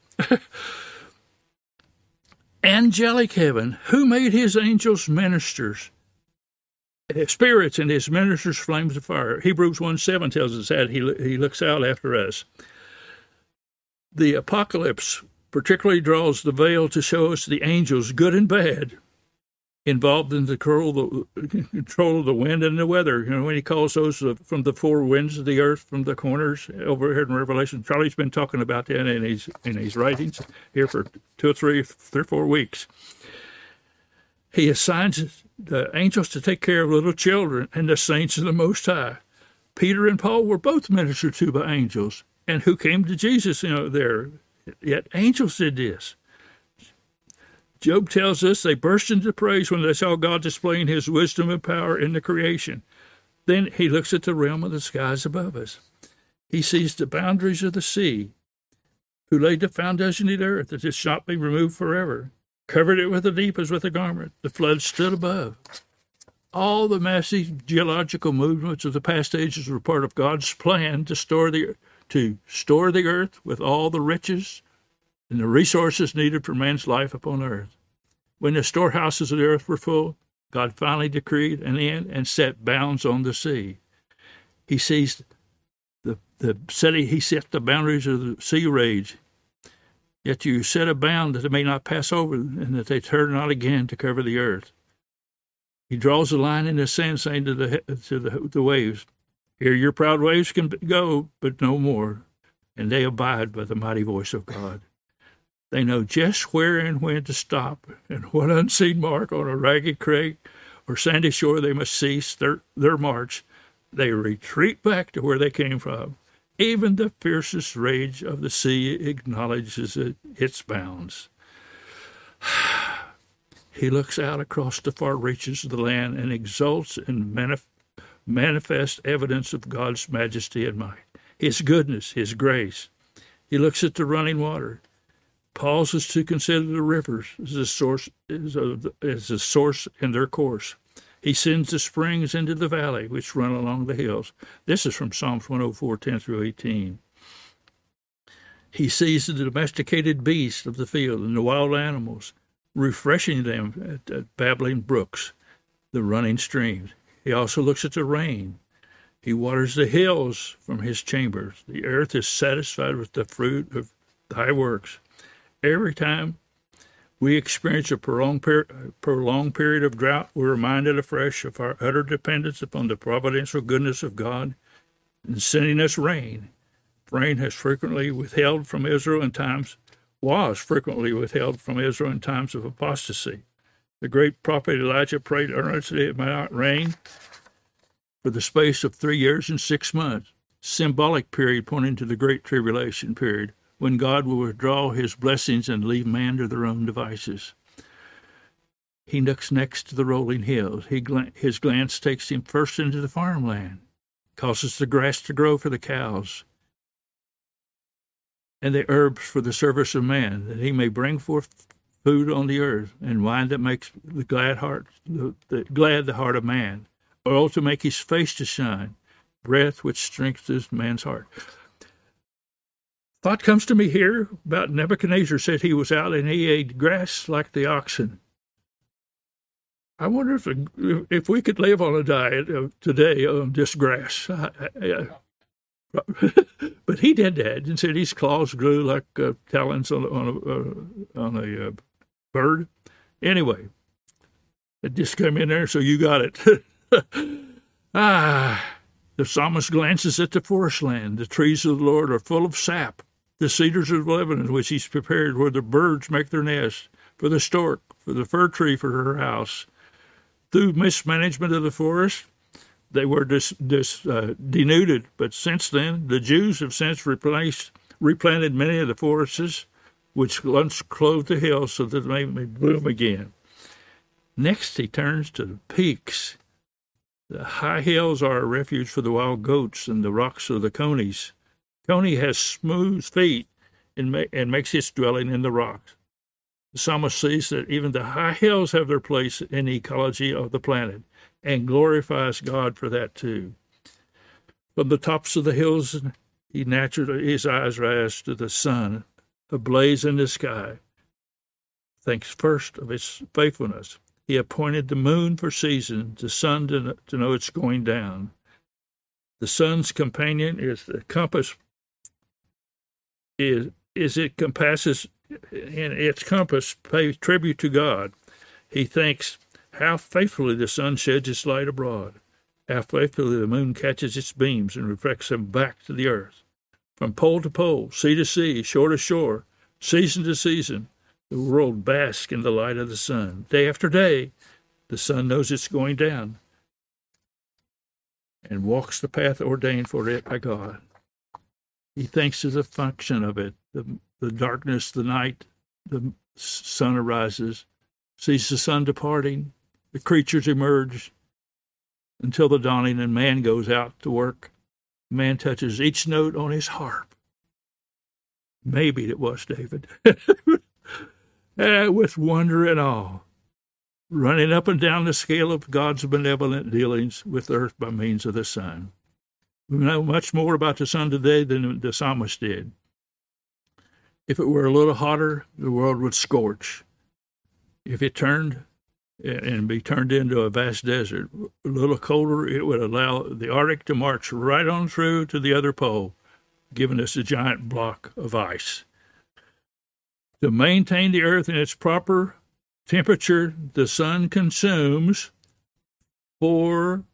Angelic heaven, who made his angels ministers, spirits, and his ministers flames of fire. Hebrews one seven tells us that he, he looks out after us. The apocalypse particularly draws the veil to show us the angels, good and bad, involved in the control, the control of the wind and the weather. You know, when he calls those from the four winds of the earth, from the corners over here in Revelation. Charlie's been talking about that in his in his writings here for two or three, three or four weeks. He assigns the angels to take care of little children and the saints of the Most High. Peter and Paul were both ministered to by angels, and who came to Jesus, you know, there. Yet angels did this. Job tells us they burst into praise when they saw God displaying his wisdom and power in the creation. Then he looks at the realm of the skies above us. He sees the boundaries of the sea, who laid the foundation of the earth that it shall not be removed forever, covered it with the deep as with a garment. The flood stood above. All the massive geological movements of the past ages were part of God's plan to store the to store the earth with all the riches and the resources needed for man's life upon earth. When the storehouses of the earth were full, God finally decreed an end and set bounds on the sea. He sees the the city. He set the boundaries of the sea rage. Yet you set a bound that it may not pass over, and that they turn not again to cover the earth. He draws a line in the sand, saying to the to the, the waves, "Here your proud waves can go, but no more." And they abide by the mighty voice of God. They know just where and when to stop, and what unseen mark on a ragged crag or sandy shore they must cease their, their march. They retreat back to where they came from. Even the fiercest rage of the sea acknowledges it, its bounds. He looks out across the far reaches of the land and exults in manif- manifest evidence of God's majesty and might, his goodness, his grace. He looks at the running water, pauses to consider the rivers as a source, as a, as a source in their course. He sends the springs into the valley, which run along the hills. This is from Psalms one oh four, ten through eighteen. He sees the domesticated beasts of the field and the wild animals, refreshing them at, at babbling brooks, the running streams. He also looks at the rain. He waters the hills from his chambers. The earth is satisfied with the fruit of thy works. Every time we experience a prolonged, per- prolonged period of drought, we're reminded afresh of our utter dependence upon the providential goodness of God in sending us rain. Rain has frequently withheld from Israel in times, was frequently withheld from Israel in times of apostasy. The great prophet Elijah prayed earnestly it might not rain for the space of three years and six months, symbolic period pointing to the Great Tribulation period, when God will withdraw his blessings and leave man to their own devices. He looks next to the rolling hills. He, his glance takes him first into the farmland, causes the grass to grow for the cows, and the herbs for the service of man, that he may bring forth food on the earth, and wine that makes the glad heart, the, the, glad the heart of man, oil to make his face to shine, breath which strengthens man's heart. Thought comes to me here about Nebuchadnezzar said he was out and he ate grass like the oxen. I wonder if if we could live on a diet of today on just grass. I, I, I, but he did that and said his claws grew like uh, talons on, on a, uh, on a uh, bird. Anyway, it just came in there, so you got it. ah, the psalmist glances at the forest land. The trees of the Lord are full of sap. The cedars of Lebanon, which he's prepared, where the birds make their nest, for the stork, for the fir tree for her house. Through mismanagement of the forest, they were dis, dis, uh, denuded, but since then, the Jews have since replaced, replanted many of the forests, which once clothed the hills so that they may bloom again. Next, he turns to the peaks. The high hills are a refuge for the wild goats, and the rocks are the conies. Coney has smooth feet and, ma- and makes its dwelling in the rocks. The psalmist sees that even the high hills have their place in the ecology of the planet and glorifies God for that too. From the tops of the hills, he naturally, his eyes rise to the sun, ablaze in the sky. Thinks first of its faithfulness. He appointed the moon for seasons, the sun to, to know it's going down. The sun's companion is the compass. Is, is it compasses in its compass pays tribute to God. He thinks how faithfully the sun sheds its light abroad, how faithfully the moon catches its beams and reflects them back to the earth. From pole to pole, sea to sea, shore to shore, season to season, the world basks in the light of the sun. Day after day, the sun knows it's going down and walks the path ordained for it by God. He thinks of the function of it, the, the darkness, the night, the sun arises, sees the sun departing, the creatures emerge until the dawning, and man goes out to work. Man touches each note on his harp. Maybe it was David. uh, with wonder and awe, running up and down the scale of God's benevolent dealings with earth by means of the sun. We know much more about the sun today than the psalmist did. If it were a little hotter, the world would scorch. If it turned and be turned into a vast desert, a little colder, it would allow the Arctic to march right on through to the other pole, giving us a giant block of ice. To maintain the earth in its proper temperature, the sun consumes four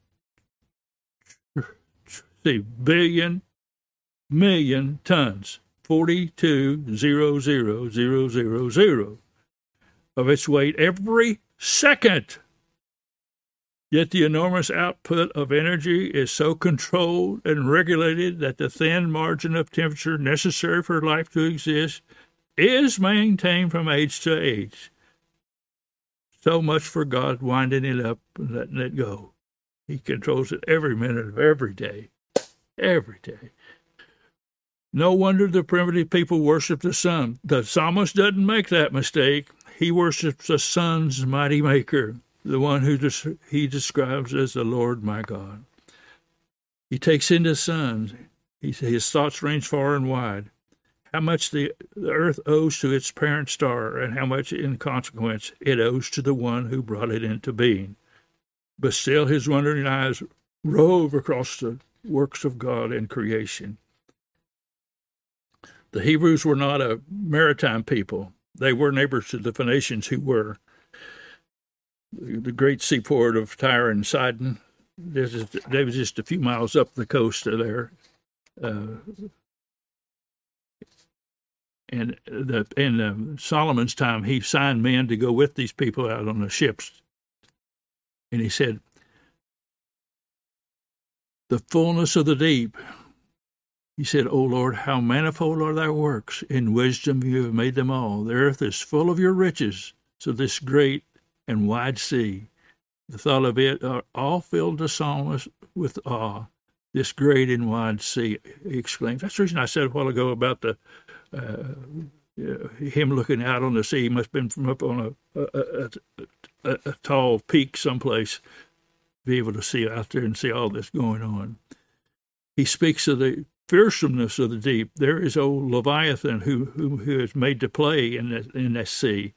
see, billion million tons, forty-two zero zero zero zero zero of its weight every second. Yet the enormous output of energy is so controlled and regulated that the thin margin of temperature necessary for life to exist is maintained from age to age. So much for God winding it up and letting it go. He controls it every minute of every day. Every day. No wonder the primitive people worship the sun. The psalmist doesn't make that mistake. He worships the sun's mighty maker, the one who des- he describes as the Lord my God. He takes in the sun. He, his thoughts range far and wide. How much the, the earth owes to its parent star, and how much, in consequence, it owes to the one who brought it into being. but still his wondering eyes rove across the works of God and creation. The Hebrews were not a maritime people. They were neighbors to the Phoenicians, who were the great seaport of Tyre and Sidon. They was just a few miles up the coast of there. Uh, and the, in uh, Solomon's time, he signed men to go with these people out on the ships. And he said, the fullness of the deep. He said, O Lord, how manifold are thy works. In wisdom you have made them all. The earth is full of your riches. So this great and wide sea, the thought of it, are all filled the psalmist with awe. This great and wide sea, he exclaimed. That's the reason I said a while ago about the uh, him looking out on the sea. He must have been from up on a, a, a, a, a tall peak someplace, be able to see out there and see all this going on. He speaks of the fearsomeness of the deep. There is old Leviathan who who, who is made to play in that, in that sea,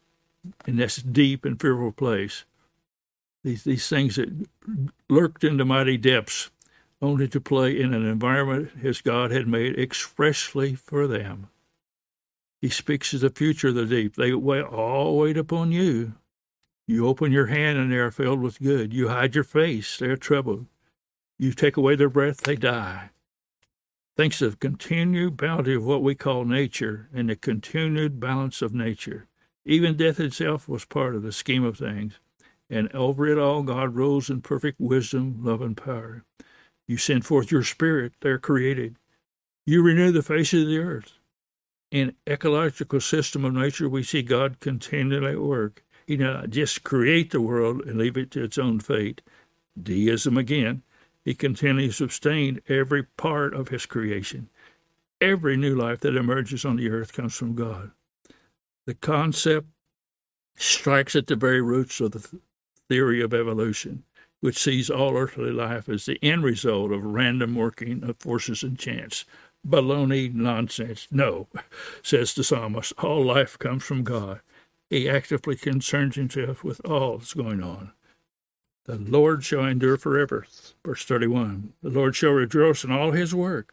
in this deep and fearful place. These these things that lurked in the mighty depths, only to play in an environment as God had made expressly for them. He speaks of the future of the deep. They all wait upon you. You open your hand and they are filled with good. You hide your face, they are troubled. You take away their breath, they die. Thanks to the continued bounty of what we call nature and the continued balance of nature. Even death itself was part of the scheme of things. And over it all, God rules in perfect wisdom, love, and power. You send forth your spirit, they're created. You renew the face of the earth. In ecological system of nature, we see God continually at work. He did not just create the world and leave it to its own fate. Deism again. He continually sustained every part of his creation. Every new life that emerges on the earth comes from God. The concept strikes at the very roots of the theory of evolution, which sees all earthly life as the end result of random working of forces and chance. Baloney, nonsense. No, says the psalmist, all life comes from God. He actively concerns himself with all that's going on. The Lord shall endure forever. Verse thirty-one. The Lord shall rejoice in all his work.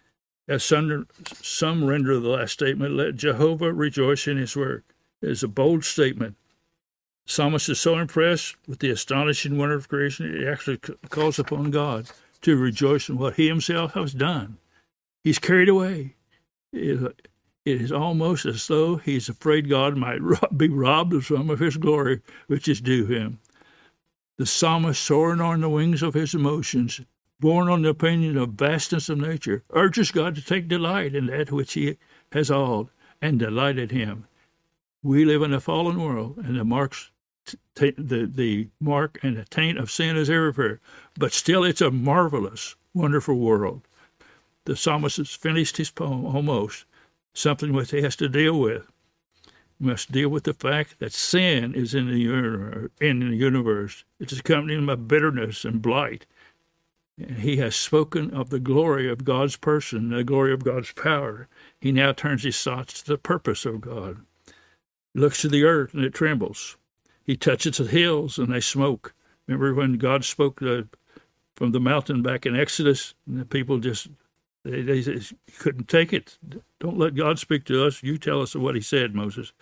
As some, some render the last statement, let Jehovah rejoice in his work. It is a bold statement. The psalmist is so impressed with the astonishing wonder of creation, it actually calls upon God to rejoice in what he himself has done. He's carried away. It is almost as though he's afraid God might be robbed of some of his glory, which is due him. The psalmist, soaring on the wings of his emotions, borne on the opinion of vastness of nature, urges God to take delight in that which he has awed and delighted him. We live in a fallen world, and the marks, t- the, the mark and the taint of sin is everywhere, but still it's a marvelous, wonderful world. The psalmist has finished his poem almost, something which he has to deal with. He must deal with the fact that sin is in the universe. In the universe. It's accompanied by bitterness and blight. And he has spoken of the glory of God's person, the glory of God's power. He now turns his thoughts to the purpose of God. He looks to the earth and it trembles. He touches the hills and they smoke. Remember when God spoke the, from the mountain back in Exodus, and the people just They, they, they couldn't take it. Don't let God speak to us. You tell us what he said, Moses.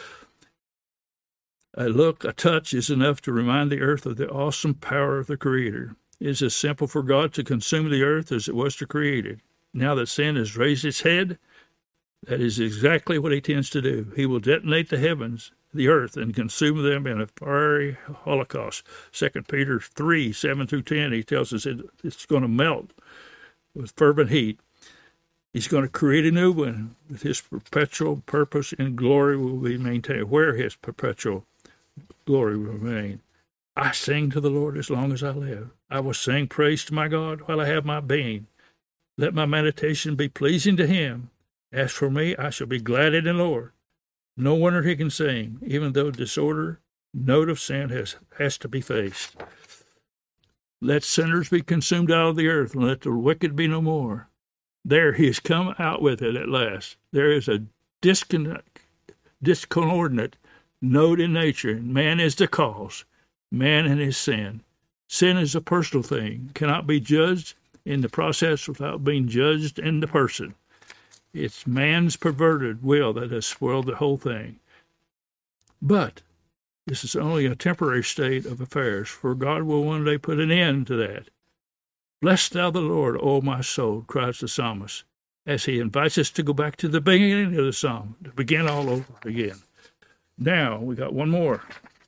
A look, a touch is enough to remind the earth of the awesome power of the Creator. It is as simple for God to consume the earth as it was to create it. Now that sin has raised its head, that is exactly what he tends to do. He will detonate the heavens, the earth, and consume them in a fiery holocaust. Second Peter three, seven through ten, he tells us it, it's going to melt with fervent heat. He's going to create a new one with his perpetual purpose and glory will be maintained, where his perpetual glory will remain. I sing to the Lord as long as I live. I will sing praise to my God while I have my being. Let my meditation be pleasing to him. As for me, I shall be glad in the Lord. No wonder he can sing, even though disorder, note of sin has, has to be faced. Let sinners be consumed out of the earth, and let the wicked be no more. There he has come out with it at last. There is a disconnect, discoordinate note in nature. Man is the cause. Man and his sin. Sin is a personal thing, cannot be judged in the process without being judged in the person. It's man's perverted will that has spoiled the whole thing. But this is only a temporary state of affairs, for God will one day put an end to that. Bless thou the Lord, O my soul, cries the psalmist, as he invites us to go back to the beginning of the psalm, to begin all over again. Now, we got one more.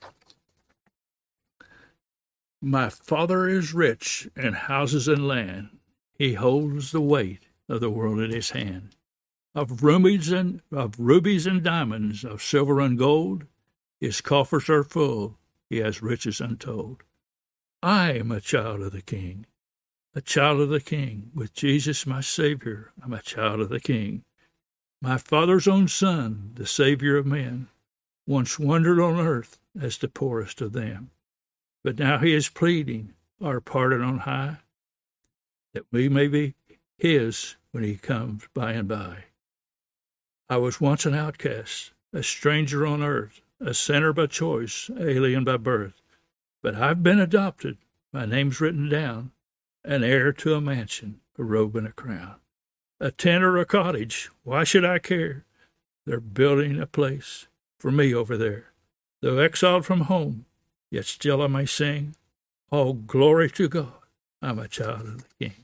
My Father is rich in houses and land. He holds the weight of the world in his hand. Of rubies and of rubies and diamonds, of silver and gold, his coffers are full. He has riches untold. I am a child of the King, a child of the King. With Jesus, my Savior, I'm a child of the King. My Father's own Son, the Savior of men, once wandered on earth as the poorest of them. But now he is pleading our pardon on high, that we may be his when he comes by and by. I was once an outcast, a stranger on earth, a sinner by choice, alien by birth. But I've been adopted, my name's written down, an heir to a mansion, a robe and a crown. A tent or a cottage, why should I care? They're building a place for me over there. Though exiled from home, yet still I may sing, all glory to God, I'm a child of the King.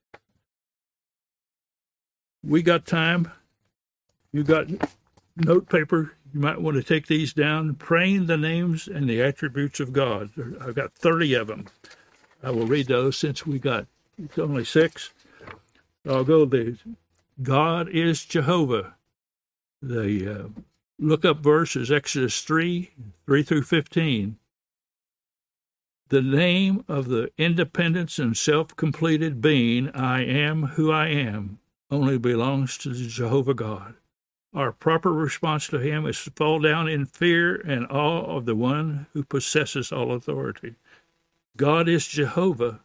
We got time. You got note paper. You might want to take these down, praying the names and the attributes of God. I've got thirty of them. I will read those since we got it's only six. I'll go the God is Jehovah. The uh, look-up verse is Exodus three, three through fifteen. The name of the independence and self-completed being, I am who I am, only belongs to Jehovah God. Our proper response to him is to fall down in fear and awe of the one who possesses all authority. God is Jehovah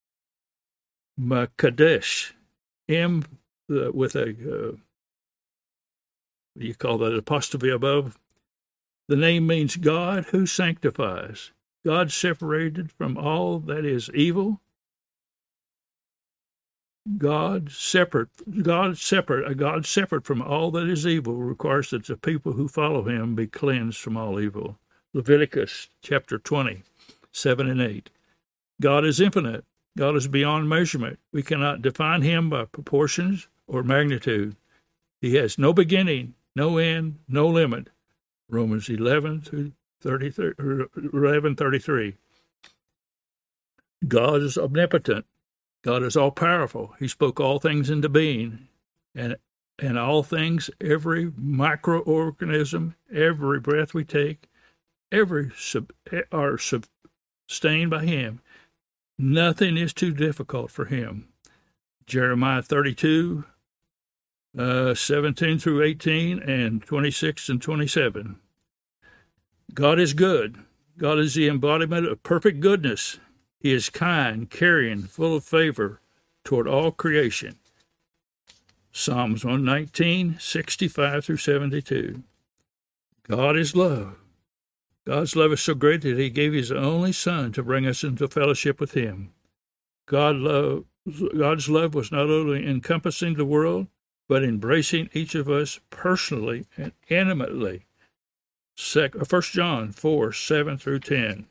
Makadesh, M uh, with a, uh, what do you call that, apostrophe above? The name means God who sanctifies. God separated from all that is evil. God separate, God separate, a God separate from all that is evil requires that the people who follow him be cleansed from all evil. Leviticus chapter twenty, seven and eight. God is infinite. God is beyond measurement. We cannot define him by proportions or magnitude. He has no beginning, no end, no limit. Romans eleven through thirty-three, eleven thirty-three. God is omnipotent. God is all-powerful. He spoke all things into being, and and all things, every microorganism, every breath we take, every sub, are sustained by him. Nothing is too difficult for him. Jeremiah thirty-two, uh, seventeen through eighteen, and twenty-six and twenty-seven. God is good. God is the embodiment of perfect goodness. He is kind, caring, full of favor toward all creation. Psalms one nineteen, sixty-five through seventy-two. God is love. God's love is so great that he gave his only Son to bring us into fellowship with him. God love, God's love was not only encompassing the world, but embracing each of us personally and intimately. First John four, seven through ten.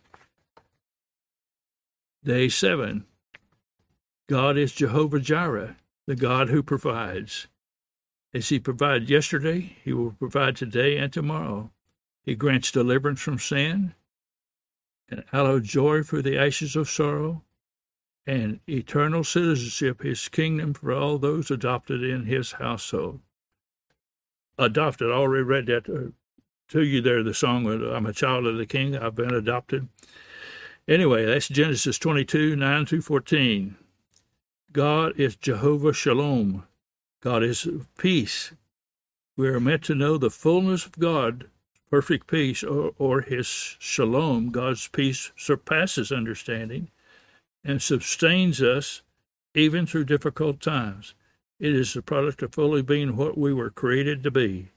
Day seven. God is Jehovah Jireh, the God who provides. As he provided yesterday, he will provide today and tomorrow. He grants deliverance from sin, and hallowed joy for the ashes of sorrow, and eternal citizenship, his kingdom for all those adopted in his household. Adopted, I already read that to, to you there, the song, I'm a child of the King, I've been adopted. Anyway, that's Genesis twenty-two, nine through fourteen. God is Jehovah Shalom. God is peace. We are meant to know the fullness of God, perfect peace, or, or his shalom. God's peace surpasses understanding and sustains us even through difficult times. It is the product of fully being what we were created to be.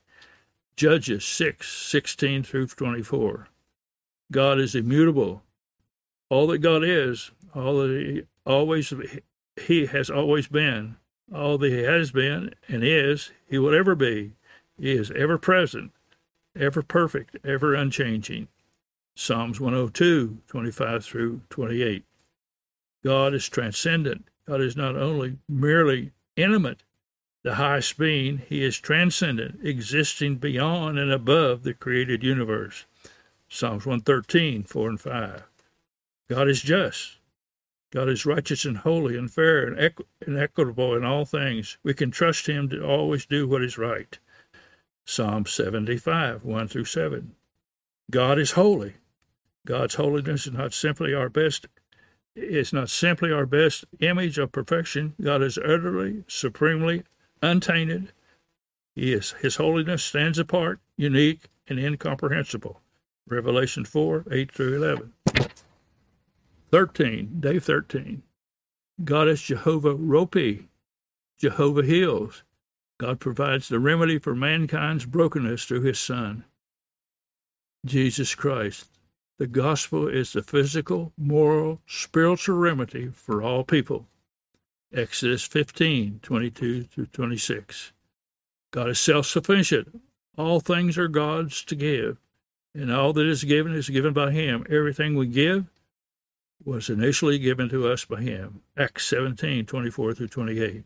Judges six, sixteen through twenty-four. God is immutable. all that God is, all that he always he has always been, all that he has been and is, he will ever be. He is ever present, ever perfect, ever unchanging. Psalms one oh two, twenty-five through twenty-eight. God is transcendent. God is not only merely intimate, the highest being, he is transcendent, existing beyond and above the created universe. Psalms one thirteen, four and five. God is just. God is righteous and holy and fair and, equ- and equitable in all things. We can trust him to always do what is right. Psalm seventy-five, one through seven. God is holy. God's holiness is not simply our best is not simply our best image of perfection. God is utterly, supremely untainted. He is, his holiness stands apart, unique, and incomprehensible. Revelation four, eight through eleven. thirteen, day thirteen. God is Jehovah Rohi, Jehovah heals. God provides the remedy for mankind's brokenness through his Son, Jesus Christ. The gospel is the physical, moral, spiritual remedy for all people. Exodus fifteen, twenty-two through twenty-six. God is self-sufficient. All things are God's to give, and all that is given is given by him. Everything we give was initially given to us by him. Acts seventeen, twenty-four through twenty-eight.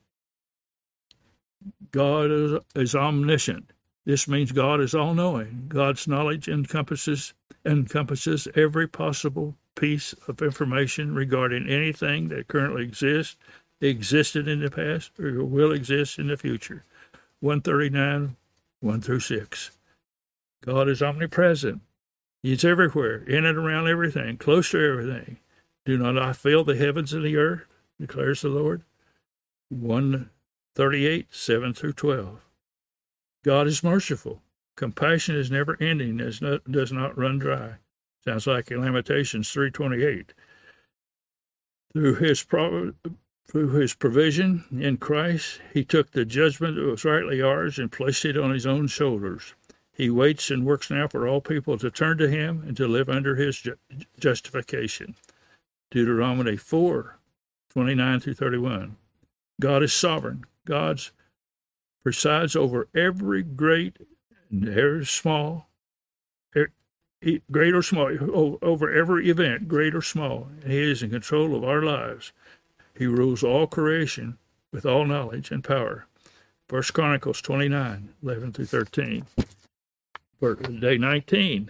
God is, is omniscient. This means God is all-knowing. God's knowledge encompasses encompasses every possible piece of information regarding anything that currently exists, existed in the past, or will exist in the future. one thirty-nine, one through six. God is omnipresent. He's everywhere, in and around everything, close to everything. Do not I fill the heavens and the earth, declares the Lord. one thirty-eight, seven through twelve. God is merciful. Compassion is never ending, does not, does not run dry. Sounds like in Lamentations three twenty-eight. Through his pro- through his provision in Christ, he took the judgment that was rightly ours and placed it on his own shoulders. He waits and works now for all people to turn to him and to live under his ju- justification. Deuteronomy four, twenty-nine through thirty-one. God is sovereign. God presides over every great and every small, great or small, over every event, great or small. And he is in control of our lives. He rules all creation with all knowledge and power. First Chronicles twenty-nine, eleven through thirteen. For day nineteen.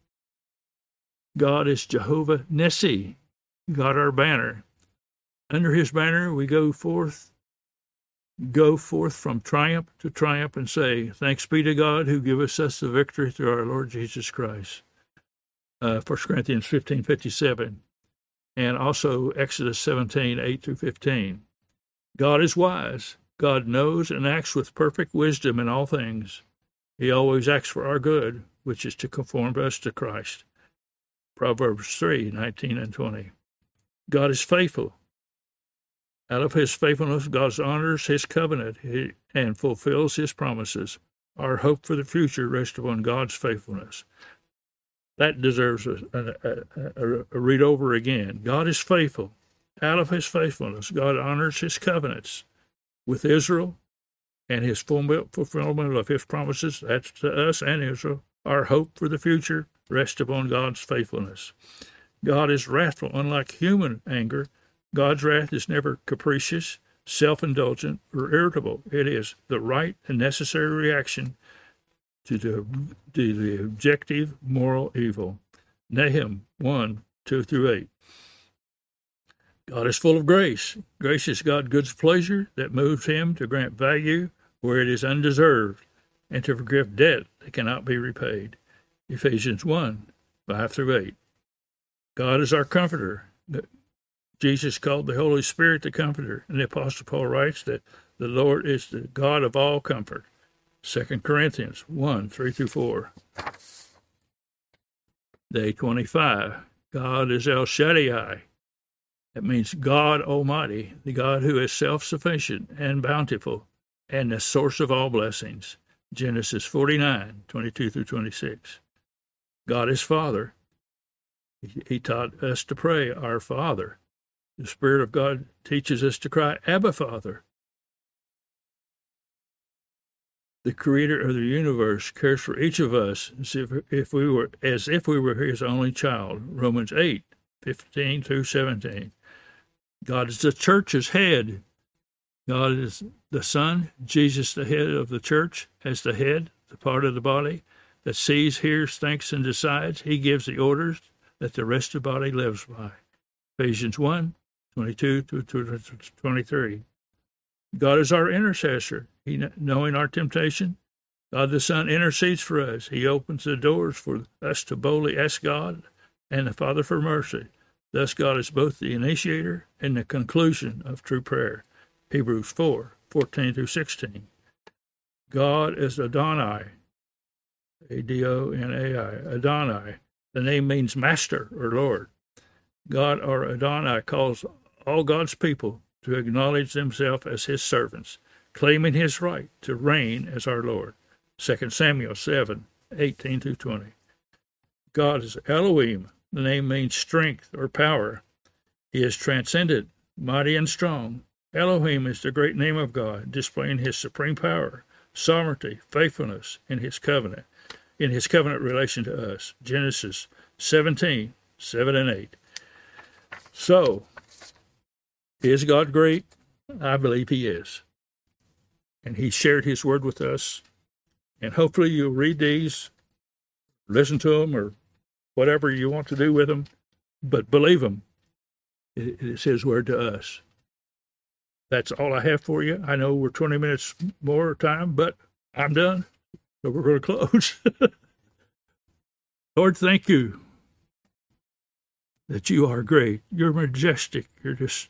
God is Jehovah Nissi, God our banner. Under his banner we go forth, go forth from triumph to triumph and say, thanks be to God who giveth us the victory through our Lord Jesus Christ. Uh, First Corinthians fifteen fifty-seven. And also Exodus seventeen, eight through fifteen. God is wise. God knows and acts with perfect wisdom in all things. He always acts for our good, which is to conform us to Christ. Proverbs three, nineteen and twenty. God is faithful. Out of his faithfulness, God honors his covenant and fulfills his promises. Our hope for the future rests upon God's faithfulness. That deserves a, a, a, a read over again. God is faithful. Out of his faithfulness, God honors his covenants with Israel and his fulfillment of his promises. That's to us and Israel. Our hope for the future rests upon God's faithfulness. God is wrathful, unlike human anger. God's wrath is never capricious, self-indulgent, or irritable. It is the right and necessary reaction to the, to the objective moral evil. Nahum one, two through eight. God is full of grace. Grace is God's good pleasure that moves him to grant value where it is undeserved and to forgive debt that cannot be repaid. Ephesians one, five through eight. God is our comforter. Jesus called the Holy Spirit the Comforter, and the Apostle Paul writes that the Lord is the God of all comfort. Second Corinthians one, three through four. Day twenty-five. God is El Shaddai. That means God Almighty, the God who is self-sufficient and bountiful, and the source of all blessings. Genesis forty-nine, twenty-two through twenty-six. God is Father. He, he taught us to pray, Our Father. The Spirit of God teaches us to cry, Abba, Father. The Creator of the universe cares for each of us as if, if we were as if we were His only child. Romans eight, fifteen through seventeen. God is the church's head. God is the Son, Jesus the head of the church, as the head, the part of the body that sees, hears, thinks, and decides. He gives the orders that the rest of the body lives by. Ephesians one, twenty-two to twenty-three. God is our intercessor. He, knowing our temptation, God the Son intercedes for us. He opens the doors for us to boldly ask God and the Father for mercy. Thus, God is both the initiator and the conclusion of true prayer. Hebrews four, fourteen through sixteen. God is Adonai, A D O N A I, Adonai. The name means master or Lord. God, or Adonai, calls all God's people to acknowledge themselves as His servants, claiming His right to reign as our Lord. Second Samuel seven, eighteen through twenty. God is Elohim. The name means strength or power. He is transcendent, mighty, and strong. Elohim is the great name of God, displaying His supreme power, sovereignty, faithfulness in His covenant, in His covenant relation to us. Genesis seventeen, seven and eight. So, is God great? I believe He is. And He shared His word with us. And hopefully you'll read these, listen to them, or whatever you want to do with them, but believe them. It is His word to us. That's all I have for you. I know we're twenty minutes more time, but I'm done. So we're going to close. Lord, thank you that you are great. You're majestic. You're just,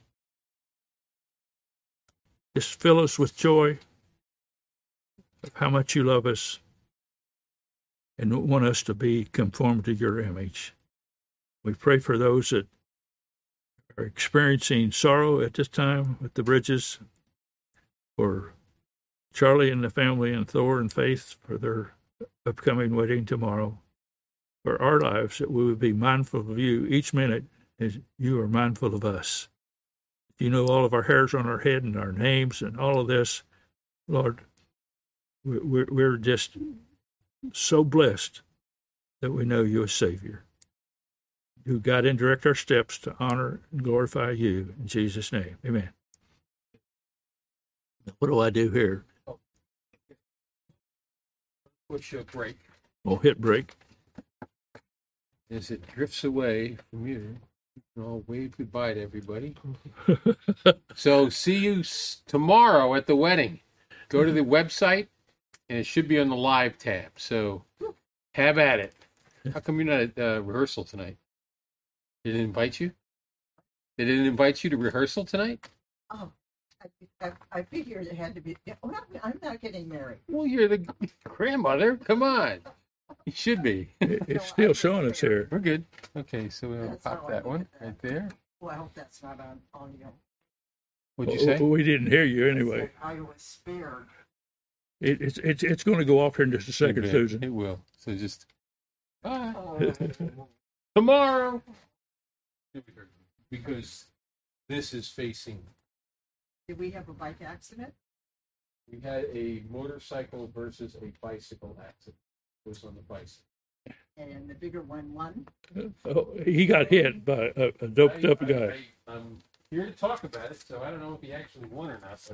just fill us with joy of how much you love us and want us to be conformed to your image. We pray for those that are experiencing sorrow at this time with the Bridges, for Charlie and the family, and Thor and Faith for their upcoming wedding tomorrow. For our lives, that we would be mindful of you each minute as you are mindful of us. You know all of our hairs on our head and our names and all of this. Lord, we're, we're just so blessed that we know you as Savior. You guide and direct our steps to honor and glorify you. In Jesus' name, amen. What do I do here? Push a break. We'll hit break. As it drifts away from you, you can all wave goodbye to everybody. So see you s- tomorrow at the wedding. Go to the website, and it should be on the live tab. So have at it. How come you're not at uh, rehearsal tonight? They didn't invite you? They didn't invite you to rehearsal tonight? Oh, I, I, I figured it had to be. Oh, I'm, I'm not getting married. Well, you're the grandmother. Come on. You should be. It- It's still showing us here. We're good. Okay, so we'll That's pop how I that look one at that. right there. Well, I hope that's not on audio. What'd you say? Oh, we didn't hear you anyway. I was spared. It, it's it's it's going to go off here in just a second, Okay, Susan. It will. So just bye. Oh, Tomorrow. Because this is facing. did we have a bike accident? We had a motorcycle versus a bicycle accident. It was on the bicycle. And the bigger one won? Oh, he got hit by a, a doped up I- guy. I, I'm here to talk about it, so I don't know if he actually won or not. But